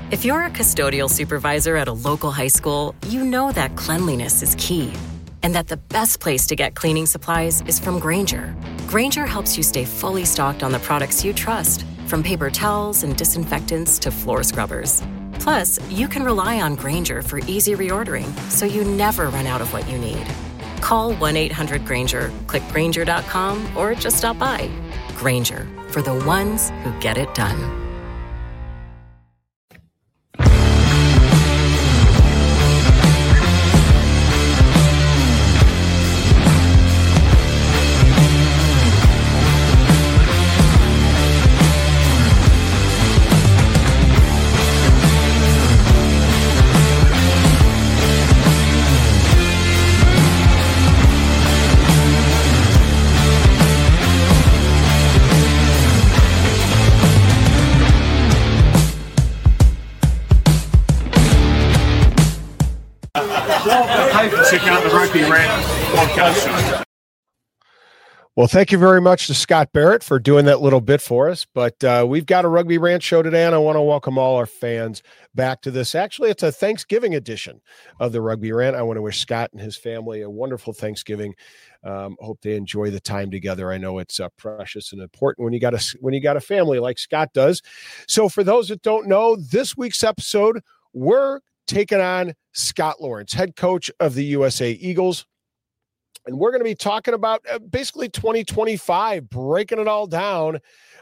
If you're a custodial supervisor at a local high school, you know that cleanliness is key, and that the best place to get cleaning supplies is from Grainger. Grainger helps you stay fully stocked on the products you trust, from paper towels and disinfectants to floor scrubbers. Plus, you can rely on Grainger for easy reordering, so you never run out of what you need. Call 1-800-GRAINGER, click Grainger.com, or just stop by. Grainger, for the ones who get it done. Check out the Rugby Rant podcast show. Well, thank you very much to Scott Barrett for doing that little bit for us. But we've got a Rugby Rant show today, and I want to welcome all our fans back to this. Actually, it's a Thanksgiving edition of the Rugby Rant. I want to wish Scott and his family a wonderful Thanksgiving. Hope they enjoy the time together. I know it's precious and important when you got a family like Scott does. So for those that don't know, this week's episode, we're taking on Scott Lawrence, head coach of the USA Eagles. And we're going to be talking about basically 2025, breaking it all down.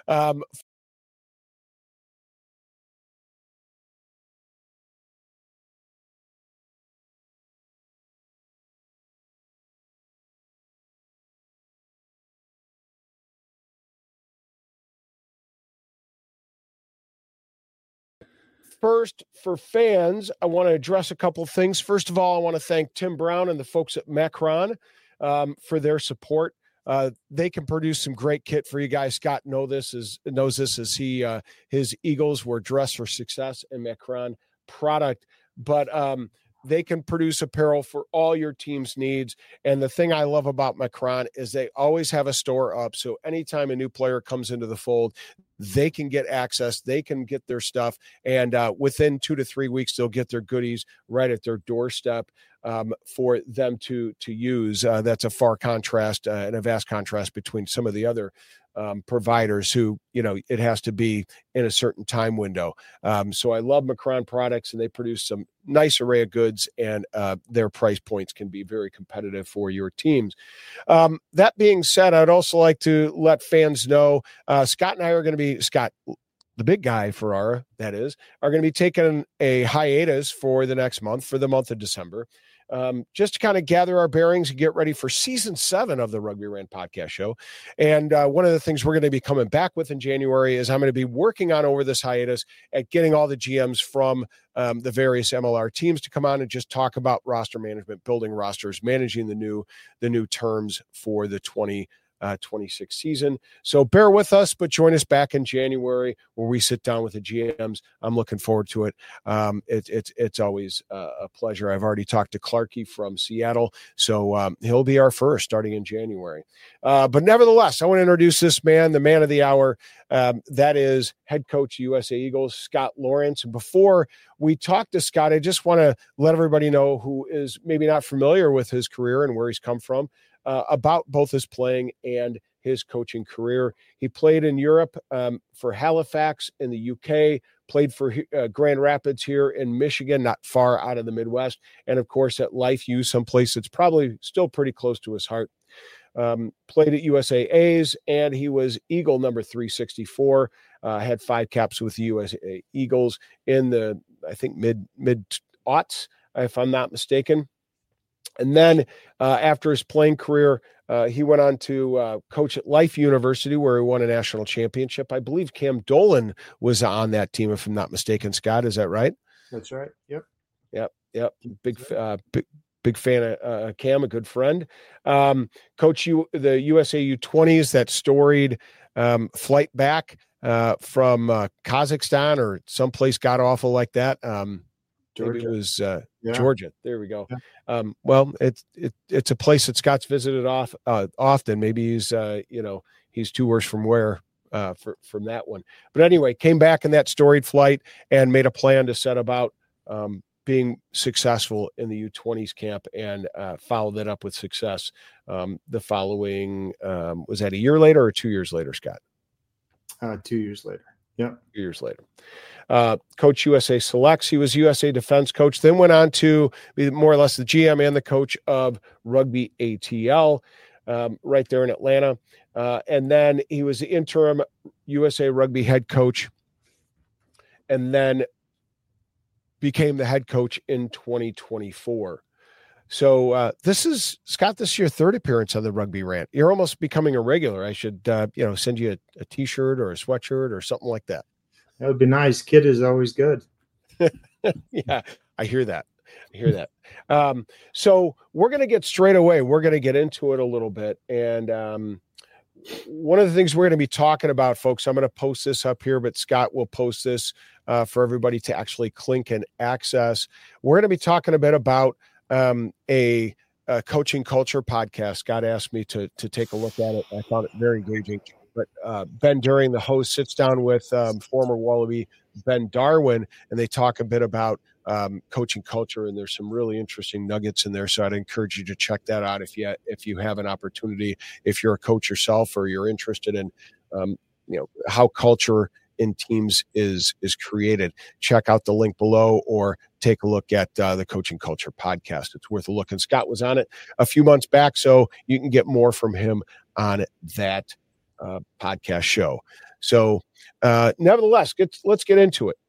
First, for fans, I want to address a couple of things. First of all, I want to thank Tim Brown and the folks at Macron for their support. They can produce some great kit for you guys. Scott knows this as his Eagles were dressed for success in Macron product, but they can produce apparel for all your team's needs. And the thing I love about Macron is they always have a store up. So anytime a new player comes into the fold, they can get access, they can get their stuff. And within 2 to 3 weeks, they'll get their goodies right at their doorstep for them to use. That's a far contrast and a vast contrast between some of the other providers who, it has to be in a certain time window. So I love Macron products, and they produce some nice array of goods, and their price points can be very competitive for your teams. That being said, I'd also like to let fans know, Scott and I are going to be, Scott, the big guy, Ferrara, that is, are going to be taking a hiatus for the next month, for the month of December. Just to kind of gather our bearings and get ready for season 7 of the Rugby Rant podcast show. And one of the things we're going to be coming back with in January is I'm going to be working on over this hiatus at getting all the GMs from the various MLR teams to come on and just talk about roster management, building rosters, managing the new terms for the 2026 season. So bear with us, but join us back in January where we sit down with the GMs. I'm looking forward to it. It's always a pleasure. I've already talked to Clarkey from Seattle, so he'll be our first starting in January. But nevertheless, I want to introduce this man, the man of the hour. That is head coach USA Eagles, Scott Lawrence. And before we talk to Scott, I just want to let everybody know who is maybe not familiar with his career and where he's come from. About both his playing and his coaching career. He played in Europe for Halifax in the UK, played for Grand Rapids here in Michigan, not far out of the Midwest, and of course at LifeU, someplace that's probably still pretty close to his heart. Played at USAAs, and he was Eagle number 364, had 5 caps with the USA Eagles in the, I think, mid-aughts, if I'm not mistaken. And then after his playing career, he went on to coach at Life University, where he won a national championship. I believe Cam Dolan was on that team, if I'm not mistaken. Scott, is that right? That's right. Yep. Big fan of Cam, a good friend. Coach the USA U20s, that storied flight back from Kazakhstan or someplace god awful like that. Maybe it was Georgia. There we go. Yeah. Well, it's a place that Scott's visited often. Maybe he's he's 2 words from where from that one. But anyway, came back in that storied flight and made a plan to set about being successful in the U20s camp, and followed that up with success the following, was that a year later or 2 years later, Scott? 2 years later. Yeah. 2 years later. Coach USA Selects. He was USA Defense coach, then went on to be more or less the GM and the coach of Rugby ATL right there in Atlanta. And then he was the interim USA Rugby head coach, and then became the head coach in 2024. So this is, Scott, this is your third appearance on the Rugby Rant. You're almost becoming a regular. I should, send you a T-shirt or a sweatshirt or something like that. That would be nice. Kid is always good. Yeah, I hear that. So we're going to get straight away. We're going to get into it a little bit. And one of the things we're going to be talking about, folks, I'm going to post this up here, but Scott will post this for everybody to actually click and access. We're going to be talking a bit about a coaching culture podcast. Scott asked me to take a look at it. I found it very engaging. But Ben During, the host, sits down with former Wallaby Ben Darwin, and they talk a bit about coaching culture, and there's some really interesting nuggets in there. So I'd encourage you to check that out if you have an opportunity, if you're a coach yourself or you're interested in how culture in teams is created. Check out the link below or take a look at the Coaching Culture podcast. It's worth a look. And Scott was on it a few months back, so you can get more from him on that podcast show. So nevertheless, let's get into it.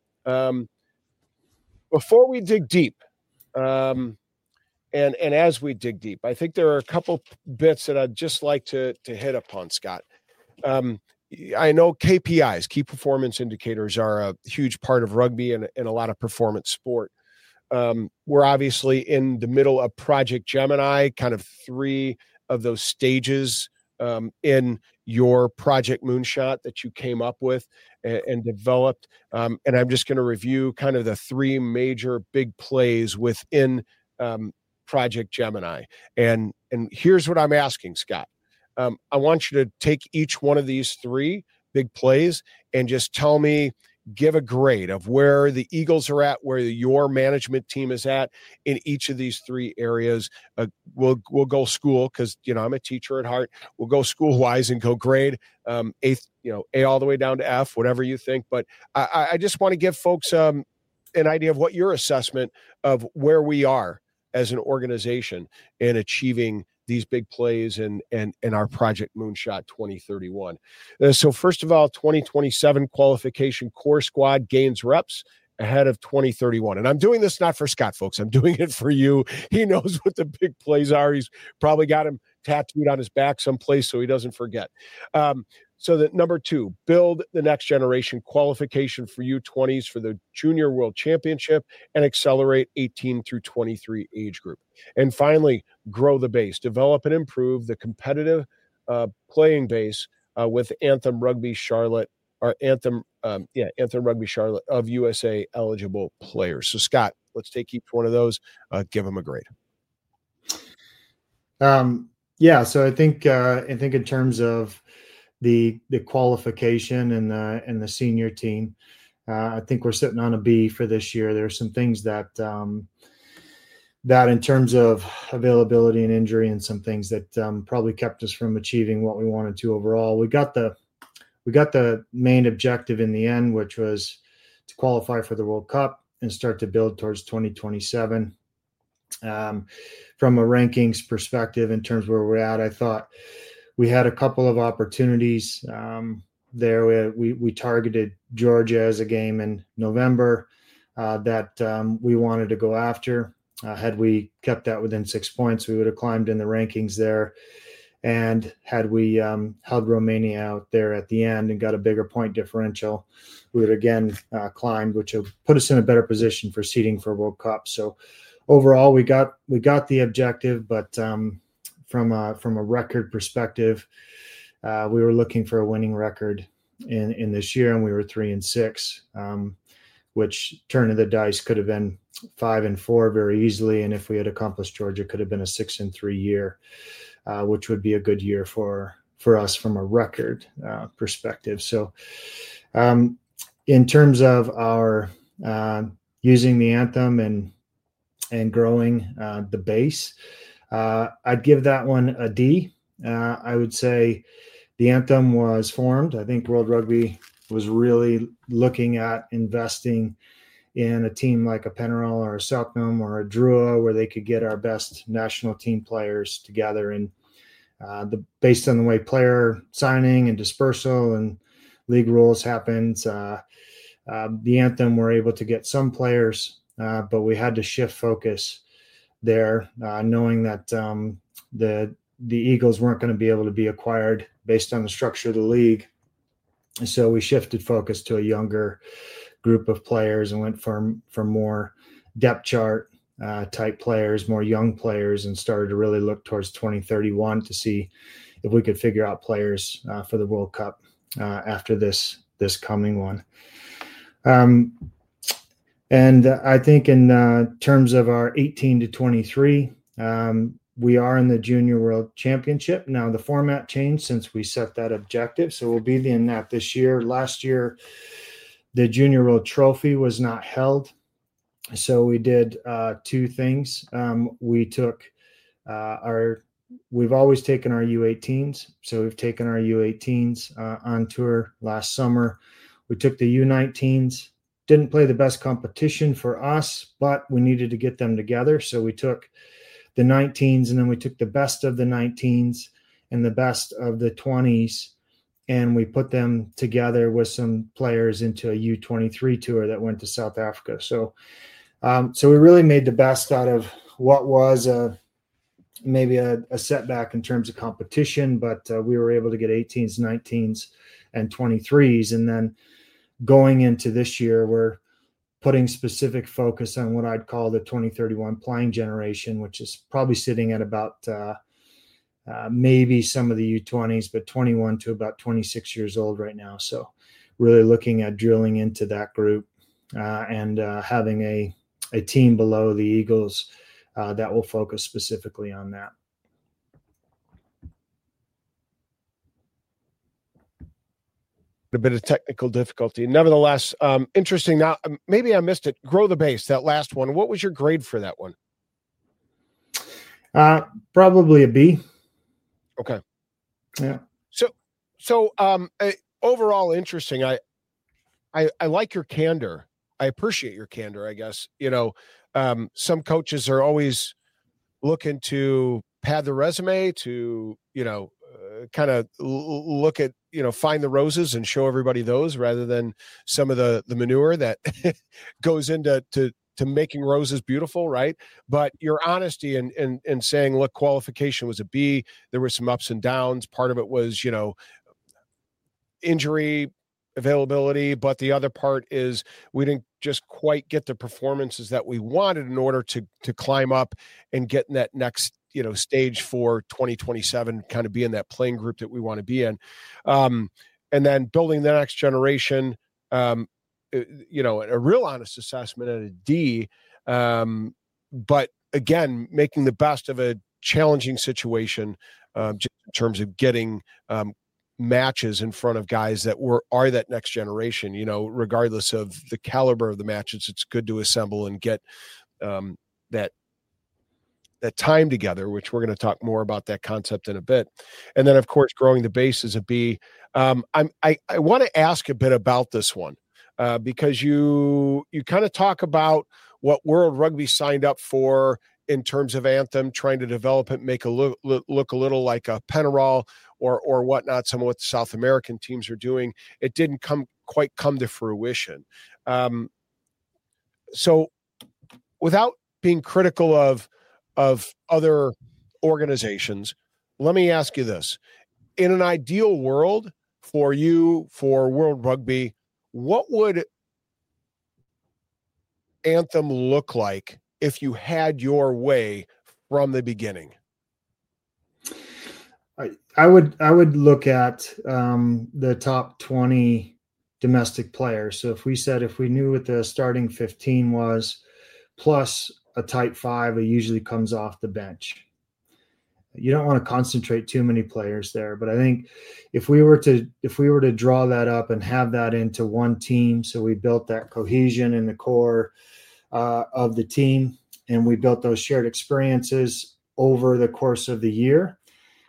Before we dig deep, and as we dig deep, I think there are a couple bits that I'd just like to hit upon, Scott. I know KPIs, key performance indicators, are a huge part of rugby and a lot of performance sport. We're obviously in the middle of Project Gemini, kind of three of those stages in your Project Moonshot that you came up with and developed. And I'm just going to review kind of the three major big plays within Project Gemini. And here's what I'm asking, Scott. I want you to take each one of these three big plays and just tell me, give a grade of where the Eagles are at, where your management team is at in each of these three areas. We'll go school, because I'm a teacher at heart. We'll go school wise and go grade, A all the way down to F, whatever you think. But I just want to give folks an idea of what your assessment of where we are as an organization in achieving these big plays and our Project Moonshot 2031. So first of all, 2027 qualification core squad gains reps ahead of 2031. And I'm doing this not for Scott, folks. I'm doing it for you. He knows what the big plays are. He's probably got him tattooed on his back someplace so he doesn't forget. So that number 2, build the next generation qualification for U20s for the Junior World Championship and accelerate 18 through 23 age group. And finally, grow the base, develop and improve the competitive playing base with Anthem Rugby Charlotte Anthem Rugby Charlotte of USA eligible players. So Scott, let's take each one of those, give them a grade. So I think in terms of the qualification and the senior team, I think we're sitting on a B for this year. There's some things that in terms of availability and injury, and some things that probably kept us from achieving what we wanted to overall. We got the main objective in the end, which was to qualify for the World Cup and start to build towards 2027. From a rankings perspective, in terms of where we're at, I thought we had a couple of opportunities there. We targeted Georgia as a game in November that we wanted to go after. Had we kept that within 6 points, we would have climbed in the rankings there. And had we held Romania out there at the end and got a bigger point differential, we would again climbed, which would put us in a better position for seeding for World Cup. So overall, we got the objective, but from a record perspective, we were looking for a winning record in this year, and we were 3-6, which turn of the dice could have been 5-4 very easily. And if we had accomplished Georgia, could have been a 6-3 year, which would be a good year for for us from a record perspective. So in terms of our using the anthem and growing the base, I'd give that one a D. I would say the anthem was formed. I think World Rugby was really looking at investing in a team like a Penarol or a Selknam or a Drua, where they could get our best national team players together. And based on the way player signing and dispersal and league rules happened, the anthem were able to get some players, but we had to shift focus there, knowing that the Eagles weren't going to be able to be acquired based on the structure of the league. So we shifted focus to a younger group of players and went for more depth chart type players, more young players, and started to really look towards 2031 to see if we could figure out players for the World Cup after this coming one. And I think in terms of our 18 to 23, we are in the Junior World Championship. Now, the format changed since we set that objective, so we'll be in that this year. Last year, the Junior World Trophy was not held, so we did two things. We took we've always taken our U18s, so we've taken our U18s on tour last summer. We took the U19s. Didn't play the best competition for us, but we needed to get them together, so we took the 19s, and then we took the best of the 19s and the best of the 20s, and we put them together with some players into a U23 tour that went to South Africa. So we really made the best out of what was maybe a setback in terms of competition, but we were able to get 18s, 19s, and 23s. And then going into this year, we're putting specific focus on what I'd call the 2031 playing generation, which is probably sitting at about maybe some of the U20s, but 21 to about 26 years old right now. So really looking at drilling into that group and having a team below the Eagles that will focus specifically on that. A bit of technical difficulty. Nevertheless, interesting. Now, maybe I missed it. Grow the base, that last one. What was your grade for that one? Probably a B. Okay. Yeah. So overall interesting. I like your candor. I appreciate your candor, I guess. Some coaches are always looking to pad the resume to, kind of look at, find the roses and show everybody those rather than some of the manure that goes into making roses beautiful, right? But your honesty and saying, look, qualification was a B. There were some ups and downs. Part of it was, injury availability, but the other part is we didn't just quite get the performances that we wanted in order to climb up and get in that next stage for 2027, kind of be in that playing group that we want to be in. And then building the next generation, a real honest assessment at a D. But again, making the best of a challenging situation just in terms of getting matches in front of guys that are that next generation, regardless of the caliber of the matches. It's good to assemble and get that time together, which we're going to talk more about that concept in a bit. And then, of course, growing the base is a B. I want to ask a bit about this one because you kind of talk about what World Rugby signed up for in terms of anthem, trying to develop it, make it look a little like a Penarol or whatnot, some of what the South American teams are doing. It didn't quite come to fruition. So without being critical of other organizations, let me ask you this. In an ideal world for you, for World Rugby, what would anthem look like if you had your way from the beginning? I would look at the top 20 domestic players. So if we knew what the starting 15 was, plus a type 5, it usually comes off the bench. you don't want to concentrate too many players there. But I think if we were to draw that up and have that into one team, so we built that cohesion in the core of the team, and we built those shared experiences over the course of the year,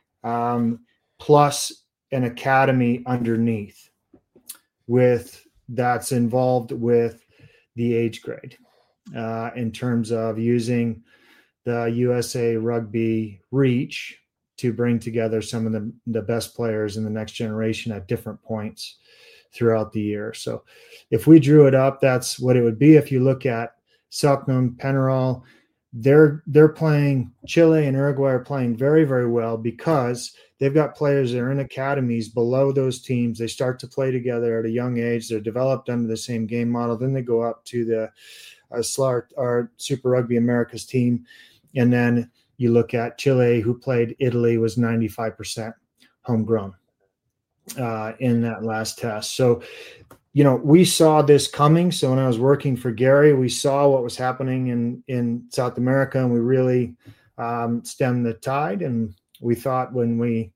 plus an academy underneath that's involved with the age grade in terms of using the USA Rugby reach to bring together some of the best players in the next generation at different points throughout the year. So if we drew it up, that's what it would be. If you look at Selknam, Penarol, they're playing, Chile and Uruguay are playing very, very well because they've got players that are in academies below those teams. They start to play together at a young age. They're developed under the same game model. Then they go up to the SLAR, our Super Rugby Americas team. And then you look at Chile, who played Italy, was 95% homegrown in that last test. So, we saw this coming. So when I was working for Gary, we saw what was happening in South America, and we really stemmed the tide. And we thought when we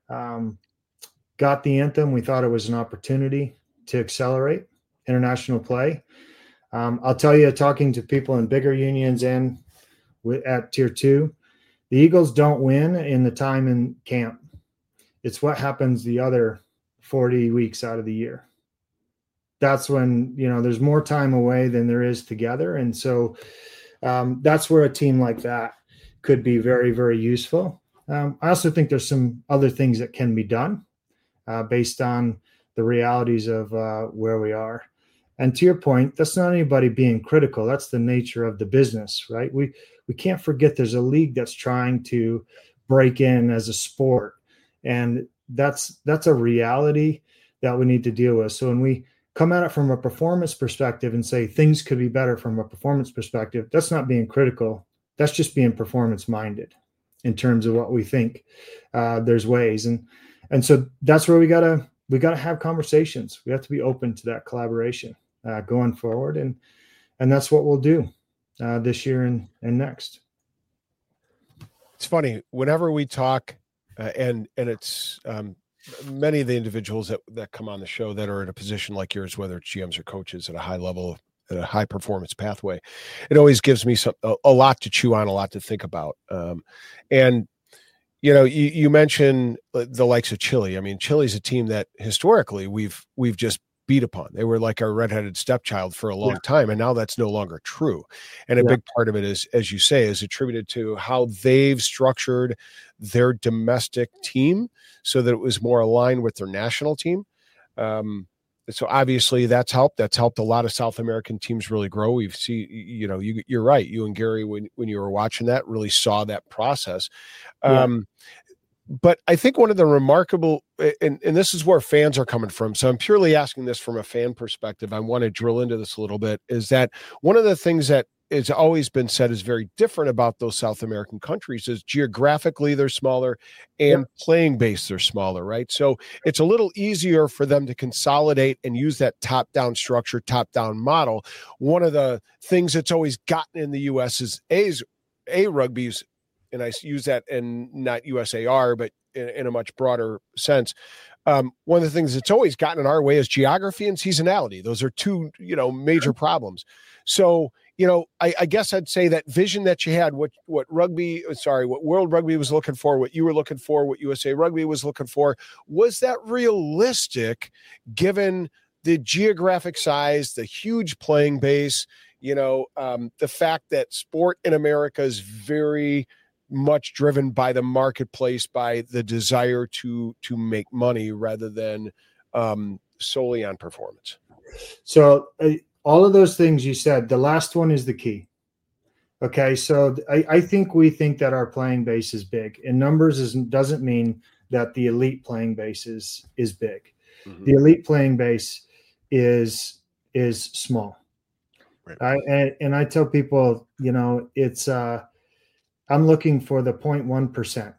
got the anthem, we thought it was an opportunity to accelerate international play. I'll tell you, talking to people in bigger unions and at Tier 2, the Eagles don't win in the time in camp. It's what happens the other 40 weeks out of the year. That's when, there's more time away than there is together. And so that's where a team like that could be very, very useful. I also think there's some other things that can be done based on the realities of where we are. And to your point, that's not anybody being critical. That's the nature of the business, right? We can't forget there's a league that's trying to break in as a sport. And that's a reality that we need to deal with. So when we come at it from a performance perspective and say things could be better from a performance perspective, that's not being critical. That's just being performance minded in terms of what we think there's ways. And so that's where we gotta have conversations. We have to be open to that collaboration going forward. And that's what we'll do this year and next. It's funny, whenever we talk and it's many of the individuals that come on the show that are in a position like yours, whether it's GMs or coaches at a high level, at a high performance pathway, it always gives me a lot to chew on, a lot to think about. And you mentioned the likes of Chile. I mean, Chile's a team that historically we've just beat upon. They were like our redheaded stepchild for a long time, and now that's no longer true. And a big part of it is, as you say, is attributed to how they've structured their domestic team so that it was more aligned with their national team. So obviously that's helped. That's helped a lot of South American teams really grow. We've seen, you're right. You and Gary, when you were watching that, really saw that process. But I think one of the remarkable, and this is where fans are coming from, so I'm purely asking this from a fan perspective, I want to drill into this a little bit, is that one of the things that has always been said is very different about those South American countries is geographically they're smaller and playing base they're smaller, right? So it's a little easier for them to consolidate and use that top-down structure, top-down model. One of the things that's always gotten in the U.S. is rugby's, and I use that in not USAR, but in a much broader sense. One of the things that's always gotten in our way is geography and seasonality. Those are two, major problems. So, I guess I'd say that vision that you had, what World Rugby was looking for, what you were looking for, what USA Rugby was looking for, was that realistic given the geographic size, the huge playing base, the fact that sport in America is very much driven by the marketplace, by the desire to make money rather than solely on performance. So all of those things you said, the last one is the key. Okay. So I think we think that our playing base is big, and numbers doesn't mean that the elite playing base is big. Mm-hmm. The elite playing base is small. Right. And I tell people, it's, I'm looking for the 0.1%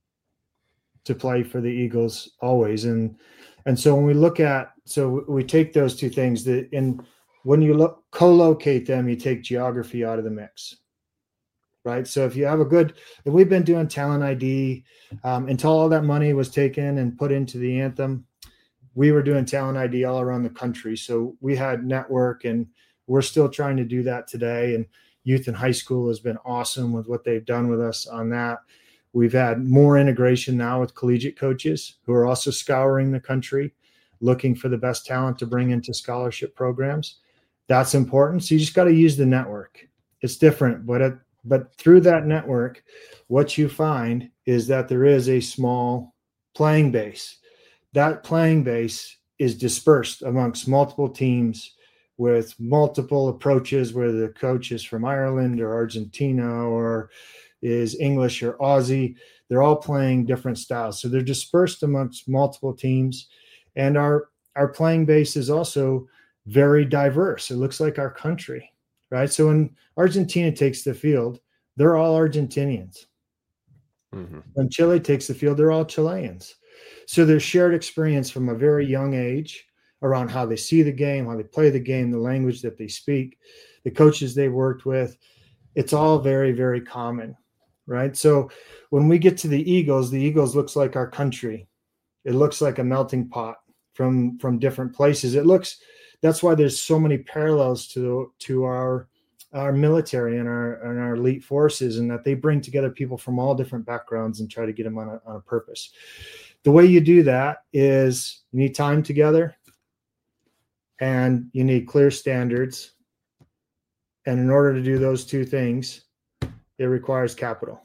to play for the Eagles always. And so when we look at, we take those two things when you co-locate them, you take geography out of the mix. right? So if we've been doing talent ID until all that money was taken and put into the Anthem, we were doing talent ID all around the country. So we had network, and we're still trying to do that today. And youth and high school has been awesome with what they've done with us on that. We've had more integration now with collegiate coaches who are also scouring the country, looking for the best talent to bring into scholarship programs. That's important. So you just got to use the network. It's different, but through that network, what you find is that there is a small playing base. That playing base is dispersed amongst multiple teams with multiple approaches, where the coach is from Ireland or Argentina or is English or Aussie. They're all playing different styles. So they're dispersed amongst multiple teams. And our playing base is also very diverse. It looks like our country, right? So when Argentina takes the field, they're all Argentinians. Mm-hmm. When Chile takes the field, they're all Chileans. So there's shared experience from a very young age around how they see the game, how they play the game, the language that they speak, the coaches they worked with. It's all very, very common, right? So when we get to the Eagles looks like our country. It looks like a melting pot from different places. That's why there's so many parallels to our military and our elite forces, and that they bring together people from all different backgrounds and try to get them on a purpose. The way you do that is you need time together, and you need clear standards. And in order to do those two things, it requires capital.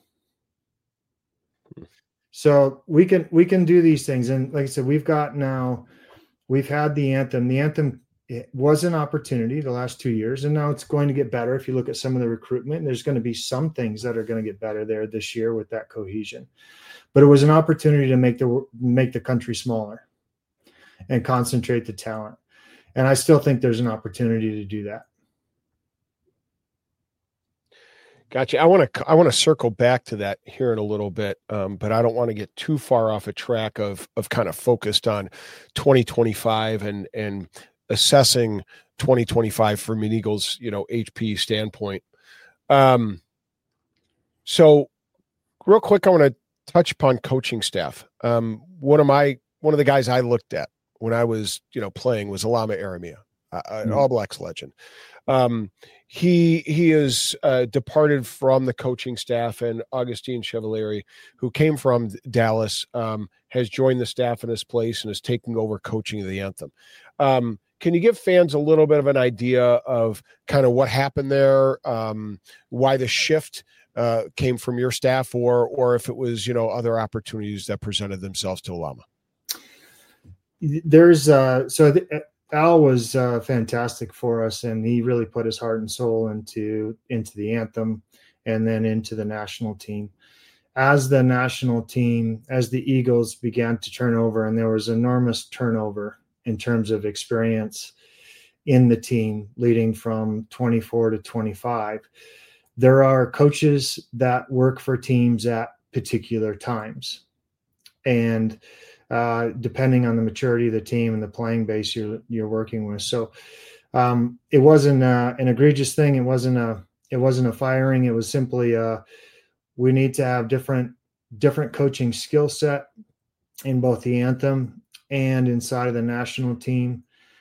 So we can do these things. And like I said, we've had the Anthem. The Anthem, it was an opportunity the last 2 years, and now it's going to get better. If you look at some of the recruitment, there's going to be some things that are going to get better there this year with that cohesion. But it was an opportunity to make the country smaller and concentrate the talent. And I still think there's an opportunity to do that. Gotcha. I want to circle back to that here in a little bit, but I don't want to get too far off a track of kind of focused on 2025 and assessing 2025 from an Eagles, HP standpoint. So real quick, I want to touch upon coaching staff. One of the guys I looked at when I was, playing was Alama Aramia, an All Blacks legend. He is departed from the coaching staff, and Augustine Chevalieri, who came from Dallas, has joined the staff in his place and is taking over coaching of the Anthem. Can you give fans a little bit of an idea of kind of what happened there, why the shift came from your staff, or if it was, other opportunities that presented themselves to Alama? There's Al was fantastic for us, and he really put his heart and soul into the Anthem and then into the national team. As the national team, as the Eagles began to turn over, and there was enormous turnover in terms of experience in the team leading from 24 to 25, there are coaches that work for teams at particular times. And depending on the maturity of the team and the playing base you're working with. So it wasn't an egregious thing. It wasn't a firing. It was simply we need to have different coaching skill set in both the Anthem and inside of the national team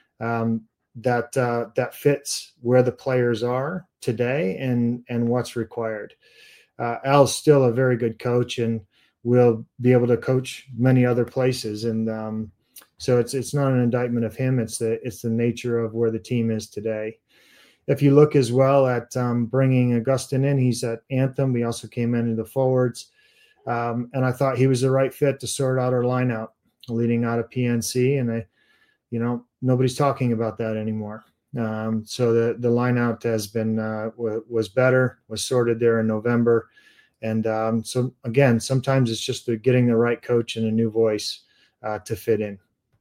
that fits where the players are today and what's required. Al's still a very good coach, and will be able to coach many other places. And so it's not an indictment of him. It's the nature of where the team is today. If you look as well at bringing Augustine in, he's at Anthem. He also came into the forwards. And I thought he was the right fit to sort out our lineout leading out of PNC. And nobody's talking about that anymore. So the lineout has been, was better, was sorted there in November. And so again, sometimes it's just getting the right coach and a new voice to fit in.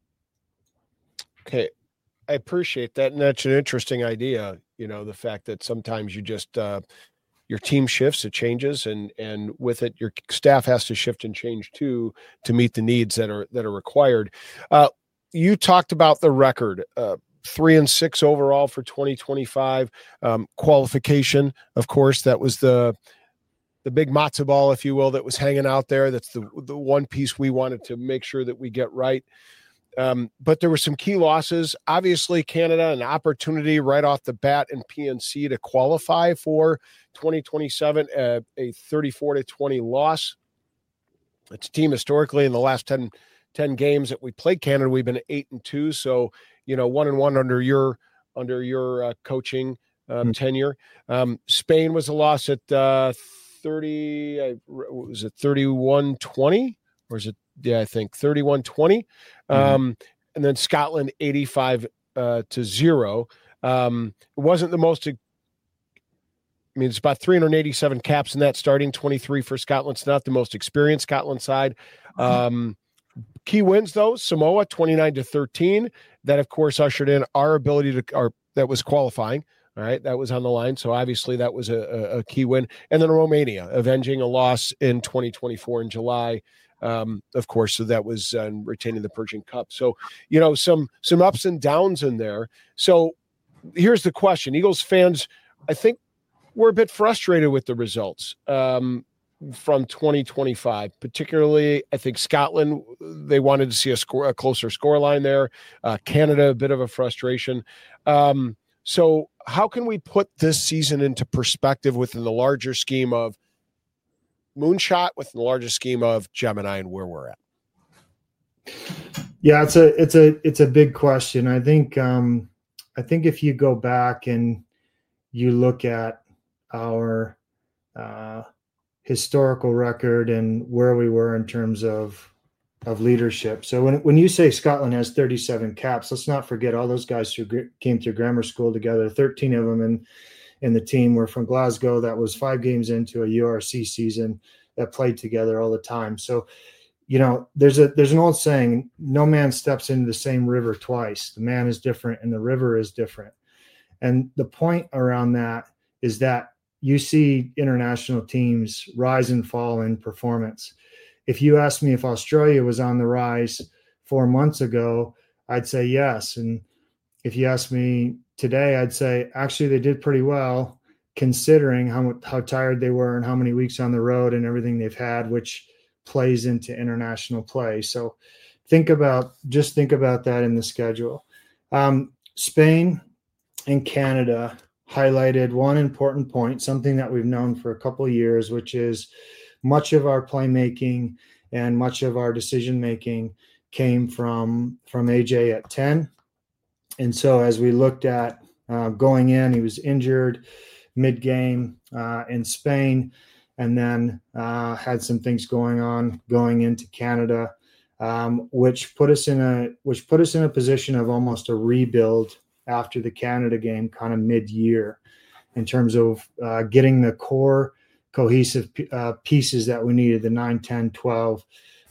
Okay. I appreciate that. And that's an interesting idea. The fact that sometimes you just, your team shifts, it changes, and with it, your staff has to shift and change too, to meet the needs that are required. You talked about the record, 3-6 overall for 2025 qualification. Of course, that was the big matzo ball, if you will, that was hanging out there. That's the one piece we wanted to make sure that we get right. But there were some key losses. Obviously, Canada, an opportunity right off the bat in PNC to qualify for 2027, a 34-20 loss. It's a team historically in the last 10 games that we played Canada, we've been 8-2. So, 1-1 under your coaching tenure. Spain was a loss at 30. Was it 31-20? Or is it? Yeah, I think 31-20. And then Scotland 85-0. It wasn't the most. It's about 387 caps in that, starting 23 for Scotland. It's not the most experienced Scotland side. Key wins though: Samoa 29-13. That of course ushered in our ability to. That was qualifying. All right, that was on the line. So obviously that was a key win. And then Romania avenging a loss in 2024 in July. Of course, so that was retaining the Pershing Cup. So, some ups and downs in there. So here's the question. Eagles fans, I think, were a bit frustrated with the results from 2025. Particularly, I think Scotland, they wanted to see a closer scoreline there. Canada, a bit of a frustration. So how can we put this season into perspective within the larger scheme of Moonshot, within the larger scheme of Gemini and where we're at? Yeah, it's a big question. I think if you go back and you look at our historical record and where we were in terms of leadership. So when you say Scotland has 37 caps, let's not forget all those guys who came through grammar school together. 13 of them in the team were from Glasgow. That was 5 games into a URC season that played together all the time. So, there's an old saying, no man steps into the same river twice. The man is different and the river is different. And the point around that is that you see international teams rise and fall in performance. If you asked me if Australia was on the rise 4 months ago, I'd say yes. And if you asked me today, I'd say actually they did pretty well considering how tired they were and how many weeks on the road and everything they've had, which plays into international play. So think about that in the schedule. Spain and Canada highlighted one important point, something that we've known for a couple of years, which is much of our playmaking and much of our decision-making came from AJ at 10. And so as we looked at going in, he was injured mid-game in Spain, and then had some things going into Canada, which put us in a position of almost a rebuild after the Canada game, kind of mid-year, in terms of getting the core cohesive pieces that we needed, the 9, 10, 12,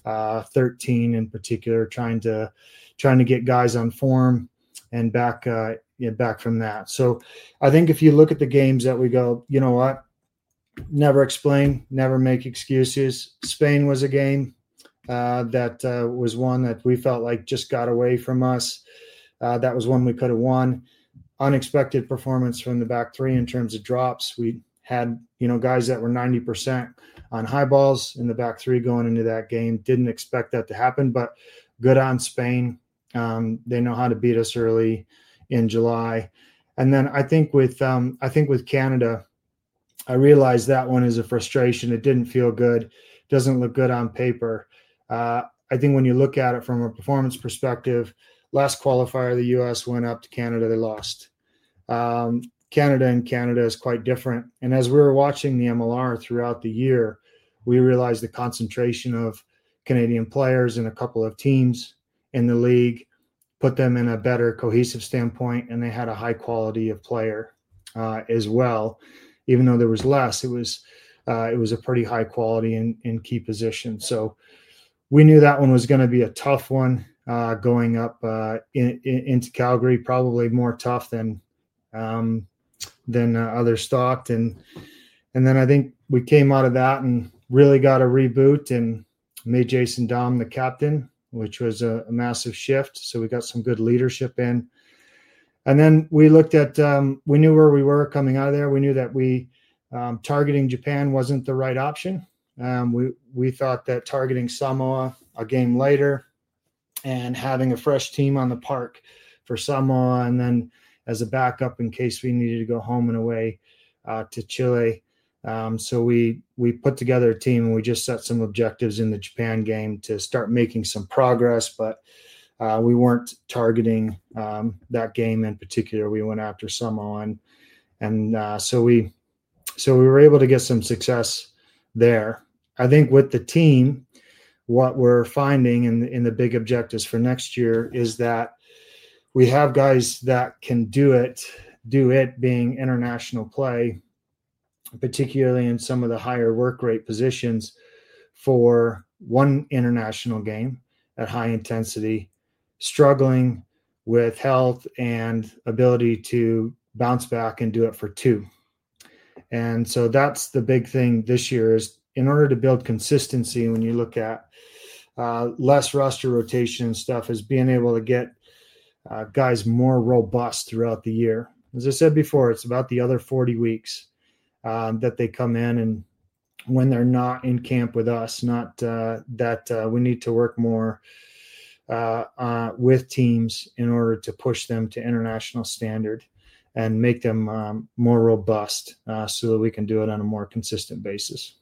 13 in particular, trying to get guys on form and back from that. So I think if you look at the games that we go, you know what, never explain, never make excuses. Spain was a game that was one that we felt like just got away from us. That was one we could have won. Unexpected performance from the back three in terms of drops. We had, guys that were 90% on high balls in the back three going into that game. Didn't expect that to happen, but good on Spain. They know how to beat us early in July. And then I think with Canada, I realized that one is a frustration. It didn't feel good. Doesn't look good on paper. I think when you look at it from a performance perspective, last qualifier, the U.S. went up to Canada. They lost. Canada is quite different. And as we were watching the MLR throughout the year, we realized the concentration of Canadian players in a couple of teams in the league put them in a better cohesive standpoint, and they had a high quality of player as well. Even though there was less, it was a pretty high quality in key positions. So we knew that one was going to be a tough one going up into Calgary, probably more tough than other stocked. And then I think we came out of that and really got a reboot and made Jason Daum the captain, which was a massive shift. So we got some good leadership in. And then we looked at, we knew where we were coming out of there. We knew that we Targeting Japan wasn't the right option. We thought that targeting Samoa a game later and having a fresh team on the park for Samoa, and then as a backup in case we needed to go home and away to Chile. So we put together a team, and we just set some objectives in the Japan game to start making some progress, but we weren't targeting that game in particular. We went after Samoa, and so we were able to get some success there. I think with the team, what we're finding in the big objectives for next year is that we have guys that can do it being international play, particularly in some of the higher work rate positions for one international game at high intensity, struggling with health and ability to bounce back and do it for two. And so that's the big thing this year, is in order to build consistency, when you look at less roster rotation and stuff, is being able to get guys more robust throughout the year. As I said before, it's about the other 40 weeks that they come in, and when they're not in camp with us, not that we need to work more with teams in order to push them to international standard and make them more robust so that we can do it on a more consistent basis.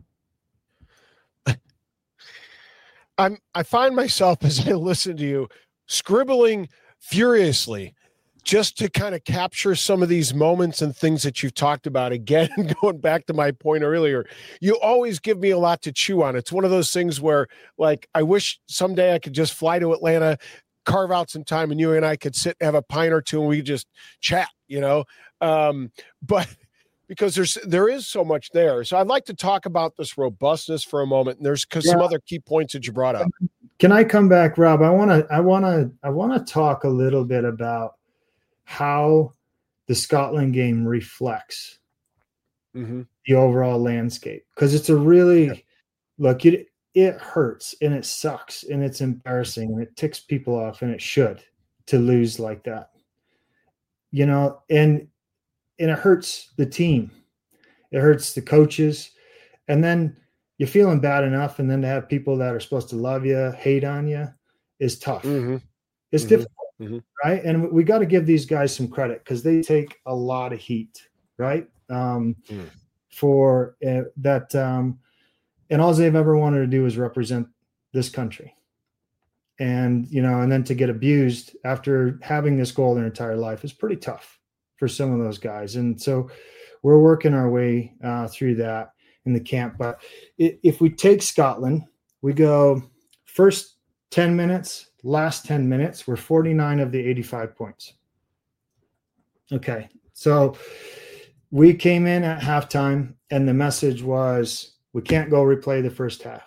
I find myself, as I listen to you, scribbling furiously just to kind of capture some of these moments and things that you've talked about. Again, going back to my point earlier, you always give me a lot to chew on. It's one of those things where, like, I wish someday I could just fly to Atlanta, carve out some time, and you and I could sit and have a pint or two and we could just chat, but because there is so much there. So I'd like to talk about this robustness for a moment. And there's some other key points that you brought up. Can I come back, Rob? I want to talk a little bit about how the Scotland game reflects the overall landscape, because it's a really look. It hurts and it sucks and it's embarrassing and it ticks people off, and it should, to lose like that, and it hurts the team. It hurts the coaches. And then you're feeling bad enough, and then to have people that are supposed to love you hate on you is tough. It's difficult, right? And we got to give these guys some credit, because they take a lot of heat, right? For that. And all they've ever wanted to do is represent this country. And, and then to get abused after having this goal their entire life is pretty tough for some of those guys. And so we're working our way through that in the camp. But if we take Scotland, we go first 10 minutes, last 10 minutes, we're 49 of the 85 points. Okay. So we came in at halftime, and the message was, we can't go replay the first half.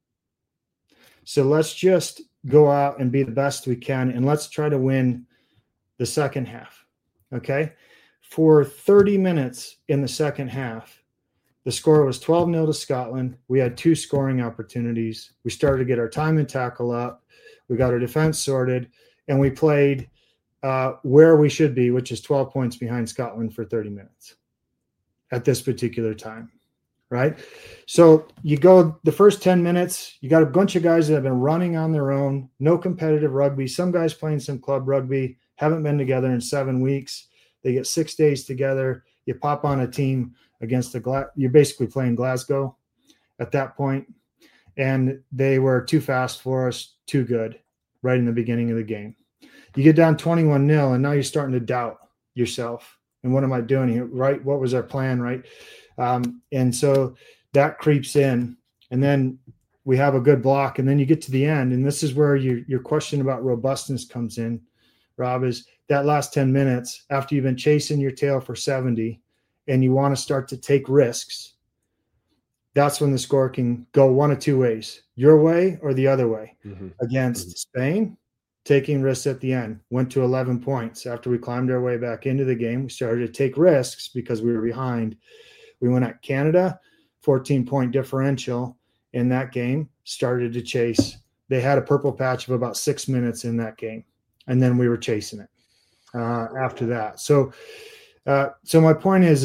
So let's just go out and be the best we can, and let's try to win the second half. Okay. For 30 minutes in the second half, the score was 12-0 to Scotland. We had 2 scoring opportunities. We started to get our time and tackle up. We got our defense sorted, and we played where we should be, which is 12 points behind Scotland for 30 minutes at this particular time. Right. So you go the first 10 minutes, you got a bunch of guys that have been running on their own, no competitive rugby. Some guys playing some club rugby, haven't been together in 7 weeks. They get 6 days together. You pop on a team against you're basically playing Glasgow at that point. And they were too fast for us, too good right in the beginning of the game. You get down 21-0, and now you're starting to doubt yourself. And what am I doing here? Right. What was our plan? Right. And so that creeps in, and then we have a good block, and then you get to the end. And this is where your question about robustness comes in, Rob, is that last 10 minutes after you've been chasing your tail for 70 and you want to start to take risks. That's when the score can go one of two ways, your way or the other way. Against Spain, taking risks at the end, went to 11 points. After we climbed our way back into the game, we started to take risks because we were behind. We went at Canada, 14-point differential in that game, started to chase. They had a purple patch of about 6 minutes in that game, and then we were chasing it after that. So my point is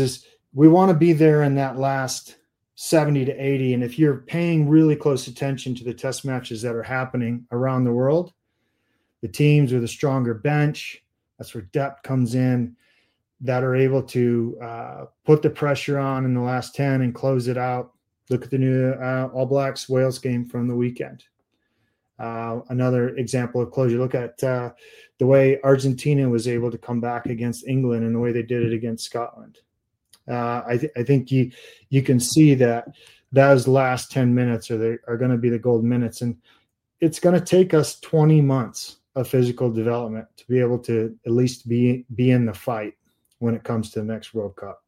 we want to be there in that last 70 to 80. And if you're paying really close attention to the test matches that are happening around the world, the teams with a stronger bench, that's where depth comes in, that are able to put the pressure on in the last 10 and close it out. Look at the new All Blacks Wales game from the weekend. Another example of closure. Look at the way Argentina was able to come back against England and the way they did it against Scotland. I think you can see that those last 10 minutes are going to be the golden minutes. And it's going to take us 20 months of physical development to be able to at least be in the fight when it comes to the next World Cup.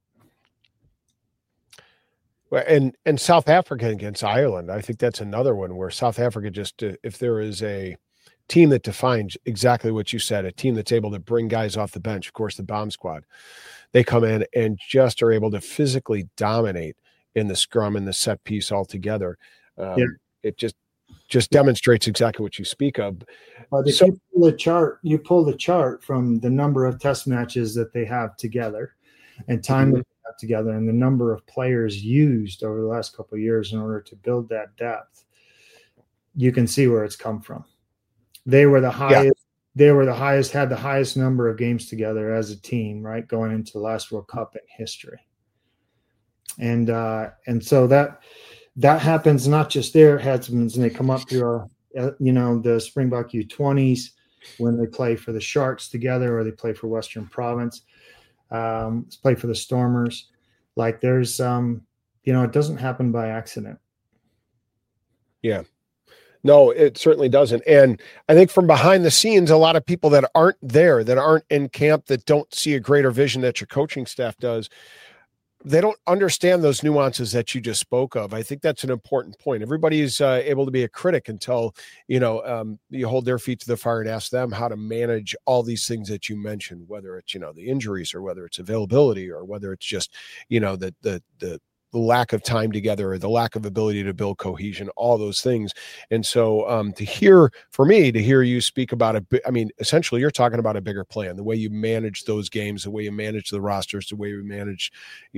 Well, and South Africa against Ireland, I think that's another one where South Africa just, if there is a team that defines exactly what you said, a team that's able to bring guys off the bench, of course, the bomb squad, they come in and just are able to physically dominate in the scrum and the set piece altogether. It just demonstrates exactly what you speak of. But if you pull the chart from the number of test matches that they have together and time that they have together and the number of players used over the last couple of years in order to build that depth, you can see where it's come from. They were the highest. Yeah. They were the highest, had the highest number of games together as a team, right, going into the last World Cup in history. And so that happens not just there. It happens and they come up through the Springbok U20s when they play for the Sharks together or they play for Western Province, play for the Stormers. Like there's, it doesn't happen by accident. Yeah. No, it certainly doesn't. And I think from behind the scenes, a lot of people that aren't there, that aren't in camp, that don't see a greater vision that your coaching staff does, they don't understand those nuances that you just spoke of. I think that's an important point. Everybody is able to be a critic until, you hold their feet to the fire and ask them how to manage all these things that you mentioned, whether it's, the injuries or whether it's availability or whether it's just, the lack of time together or the lack of ability to build cohesion, all those things. And so to hear you speak about essentially you're talking about a bigger plan, the way you manage those games, the way you manage the rosters, the way you manage,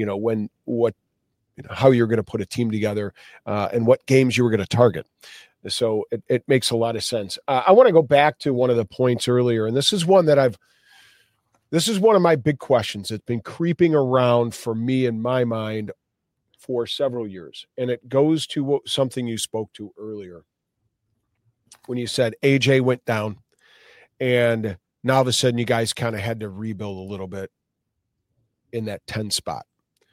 how you're going to put a team together and what games you were going to target. So it makes a lot of sense. I want to go back to one of the points earlier, and this is one of my big questions that's been creeping around for me in my mind for several years. And it goes to something you spoke to earlier when you said AJ went down and now all of a sudden you guys kind of had to rebuild a little bit in that 10 spot.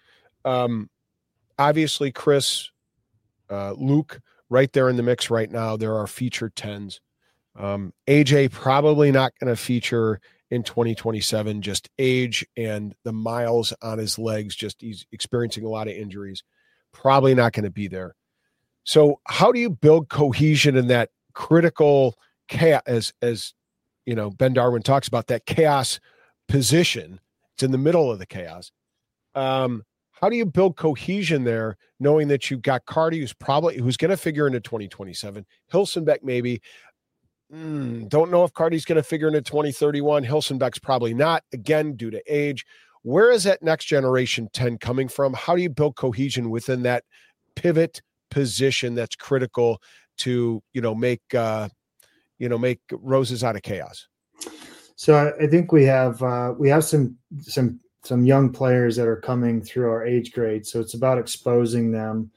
Obviously Chris, Luke, right there in the mix right now, there are featured 10s. AJ probably not going to feature in 2027, just age and the miles on his legs, just he's experiencing a lot of injuries, probably not going to be there. So how do you build cohesion in that critical chaos, as Ben Darwin talks about, that chaos position? It's in the middle of the chaos. How do you build cohesion there, knowing that you've got Carty, who's going to figure into 2027, Hilsenbeck maybe. Don't know if Carty's going to figure into 2031. Hilsenbeck's probably not, again, due to age. Where is that next generation 10 coming from? How do you build cohesion within that pivot position that's critical to, make roses out of chaos? So I think we have some young players that are coming through our age grade. So it's about exposing them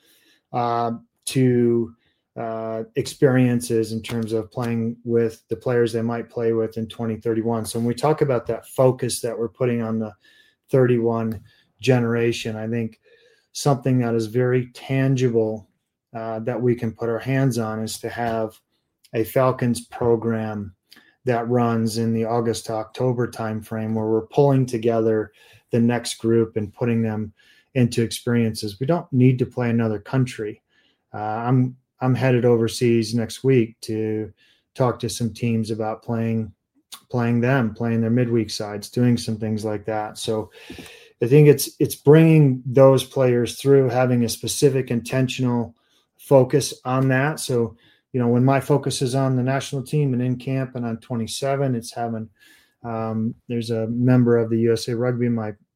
to experiences in terms of playing with the players they might play with in 2031. So when we talk about that focus that we're putting on the 31 generation, I think something that is very tangible that we can put our hands on is to have a Falcons program that runs in the August to October timeframe where we're pulling together the next group and putting them into experiences. We don't need to play another country. I'm headed overseas next week to talk to some teams about playing their midweek sides, doing some things like that. So I think it's bringing those players through, having a specific intentional focus on that. So, when my focus is on the national team and in camp and on 27, it's having there's a member of the USA Rugby, my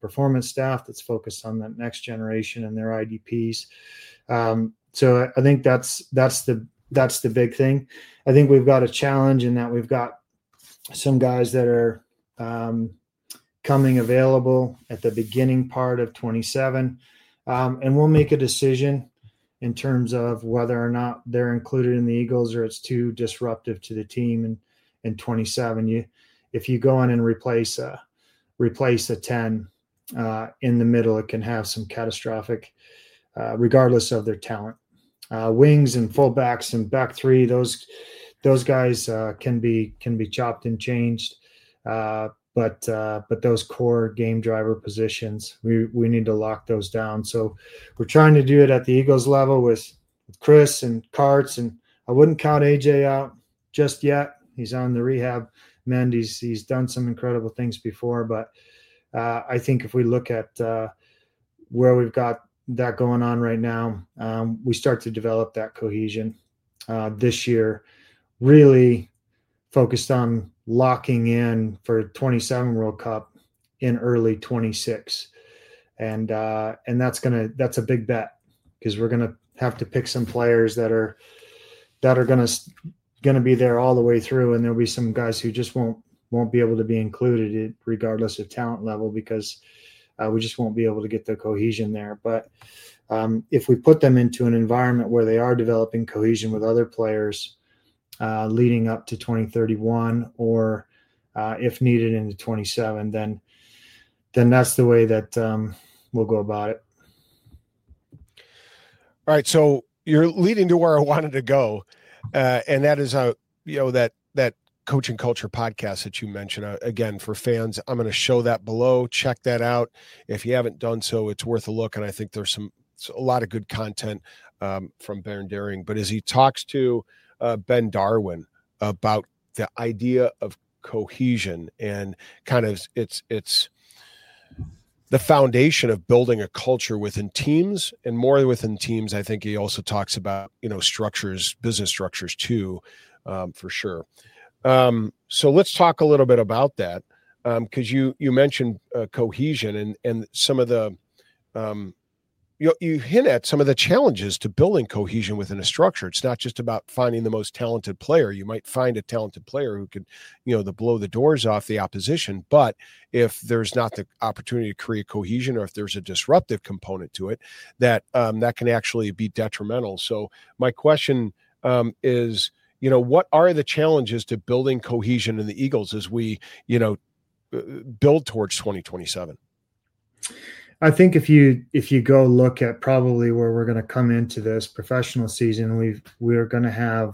performance staff that's focused on that next generation and their IDPs. So I think that's the big thing. I think we've got a challenge in that we've got some guys that are coming available at the beginning part of 27, and we'll make a decision in terms of whether or not they're included in the Eagles or it's too disruptive to the team in 27. If you go in and replace a 10 in the middle, it can have some catastrophic, regardless of their talent. Wings and fullbacks and back three, those guys can be chopped and changed. But those core game driver positions, we need to lock those down. So we're trying to do it at the Eagles level with Chris and Karts, and I wouldn't count AJ out just yet. He's on the rehab mend. He's done some incredible things before, but I think if we look at where we've got that going on right now, we start to develop that cohesion this year, really focused on locking in for 27 World Cup in early 26. And that's a big bet, because we're going to have to pick some players that are going to be there all the way through. And there'll be some guys who just won't be able to be included regardless of talent level, because we just won't be able to get the cohesion there. But if we put them into an environment where they are developing cohesion with other players leading up to 2031, or if needed into 27, then that's the way that we'll go about it. All right. So you're leading to where I wanted to go. And that is, that Coaching Culture podcast that you mentioned. Again, for fans, I'm going to show that below. Check that out. If you haven't done so, it's worth a look. And I think there's a lot of good content from Baron Daring. But as he talks to Ben Darwin about the idea of cohesion and kind of it's the foundation of building a culture within teams, and more within teams, I think he also talks about, structures, business structures too, for sure. So let's talk a little bit about that, because you mentioned cohesion and some of the you hint at some of the challenges to building cohesion within a structure. It's not just about finding the most talented player. You might find a talented player who could, blow the doors off the opposition. But if there's not the opportunity to create cohesion, or if there's a disruptive component to it, that can actually be detrimental. So my question is, what are the challenges to building cohesion in the Eagles as we, build towards 2027? I think if you go look at probably where we're going to come into this professional season, we're going to have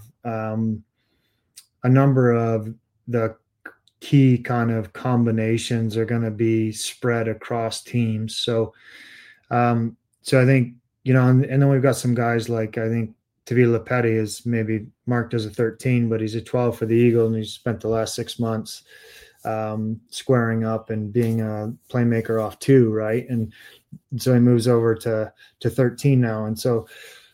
a number of the key kind of combinations are going to be spread across teams. So I think, and then we've got some guys like, I think Tavita Lepetti is maybe marked as a 13, but he's a 12 for the Eagle, and he's spent the last 6 months squaring up and being a playmaker off 2, right? And so he moves over to 13 now. And so,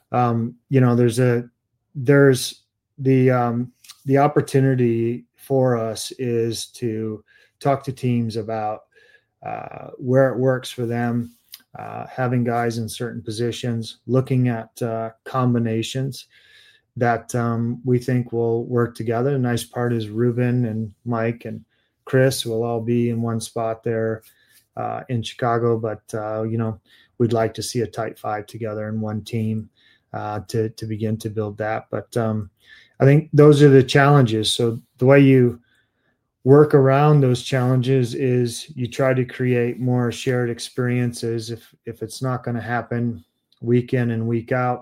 there's the opportunity for us is to talk to teams about where it works for them, having guys in certain positions, looking at combinations that we think will work together. The nice part is Ruben and Mike and Chris will all be in one spot there in Chicago, but we'd like to see a tight 5 together in one team to begin to build that. But I think those are the challenges. So the way you work around those challenges is you try to create more shared experiences. If it's not going to happen week in and week out,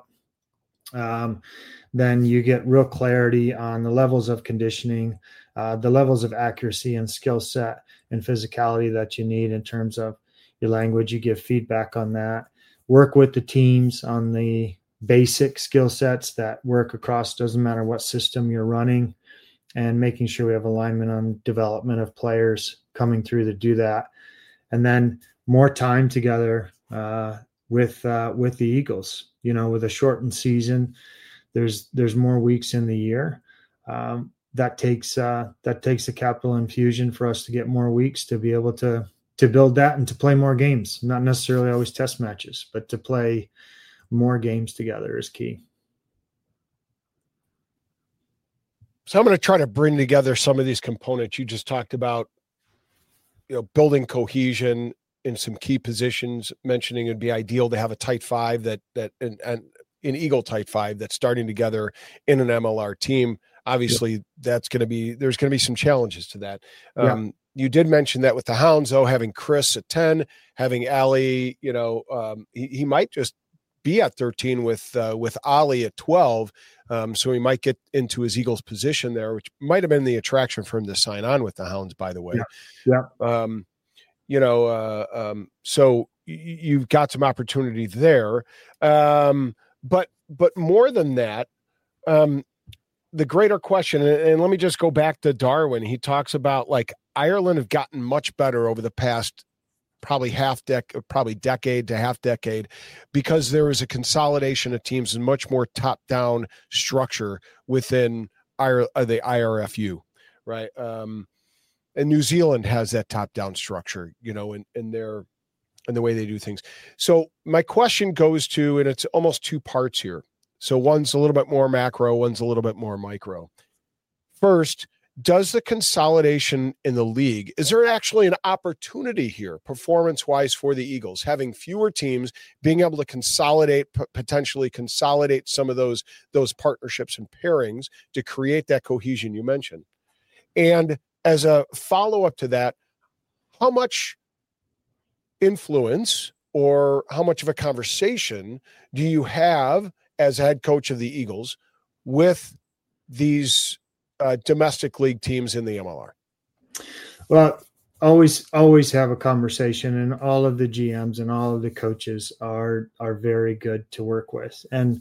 then you get real clarity on the levels of conditioning, the levels of accuracy and skill set and physicality that you need in terms of your language. You give feedback on that. Work with the teams on the basic skill sets that work across, doesn't matter what system you're running, and making sure we have alignment on development of players coming through to do that. And then more time together with the Eagles. With a shortened season, there's more weeks in the year. That takes a capital infusion for us to get more weeks to be able to build that and to play more games, not necessarily always test matches, but to play more games together is key. So I'm going to try to bring together some of these components you just talked about, building cohesion in some key positions, mentioning it'd be ideal to have a tight five that an Eagle tight five that's starting together in an MLR team. Obviously, there's going to be some challenges to that. You did mention that with the Hounds, though, having Chris at 10, having Ali, he might just be at 13 with Ali at 12. So he might get into his Eagles position there, which might have been the attraction for him to sign on with the Hounds, by the way. So you've got some opportunity there. But more than that, the greater question, and let me just go back to Darwin. He talks about like Ireland have gotten much better over the past probably decade to half decade, because there is a consolidation of teams and much more top-down structure within the IRFU, right? And New Zealand has that top-down structure, in the way they do things. So my question goes to, and it's almost two parts here. So one's a little bit more macro, one's a little bit more micro. First, does the consolidation in the league, is there actually an opportunity here performance-wise for the Eagles, having fewer teams, being able to potentially consolidate some of those partnerships and pairings to create that cohesion you mentioned? And as a follow-up to that, how much influence or how much of a conversation do you have as head coach of the Eagles with these domestic league teams in the MLR? Well, always have a conversation, and all of the GMs and all of the coaches are very good to work with. And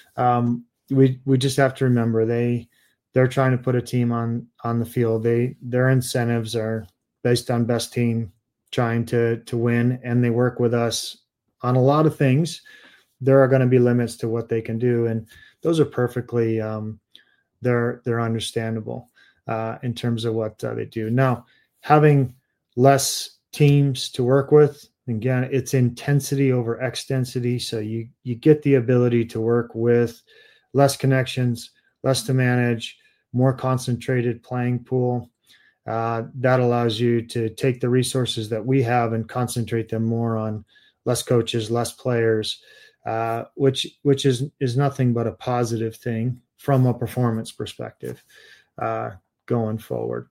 we just have to remember they're trying to put a team on the field. Their incentives are based on best team trying to win, and they work with us on a lot of things. There are going to be limits to what they can do, and those are perfectly they're understandable in terms of what they do. Now, having less teams to work with, again, it's intensity over extensity. So you get the ability to work with less connections, less to manage, more concentrated playing pool. That allows you to take the resources that we have and concentrate them more on less coaches, less players, which is nothing but a positive thing from a performance perspective going forward.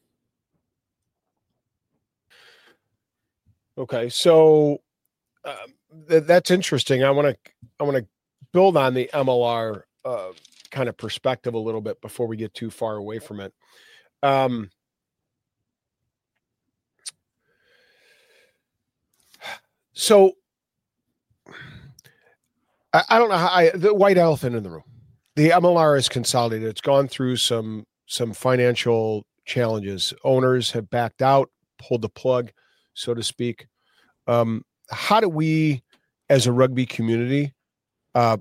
Okay, so that's interesting. I want to build on the MLR kind of perspective a little bit before we get too far away from it. So I don't know the white elephant in the room. The MLR is consolidated. It's gone through some financial challenges. Owners have backed out, pulled the plug, so to speak. How do we, as a rugby community, how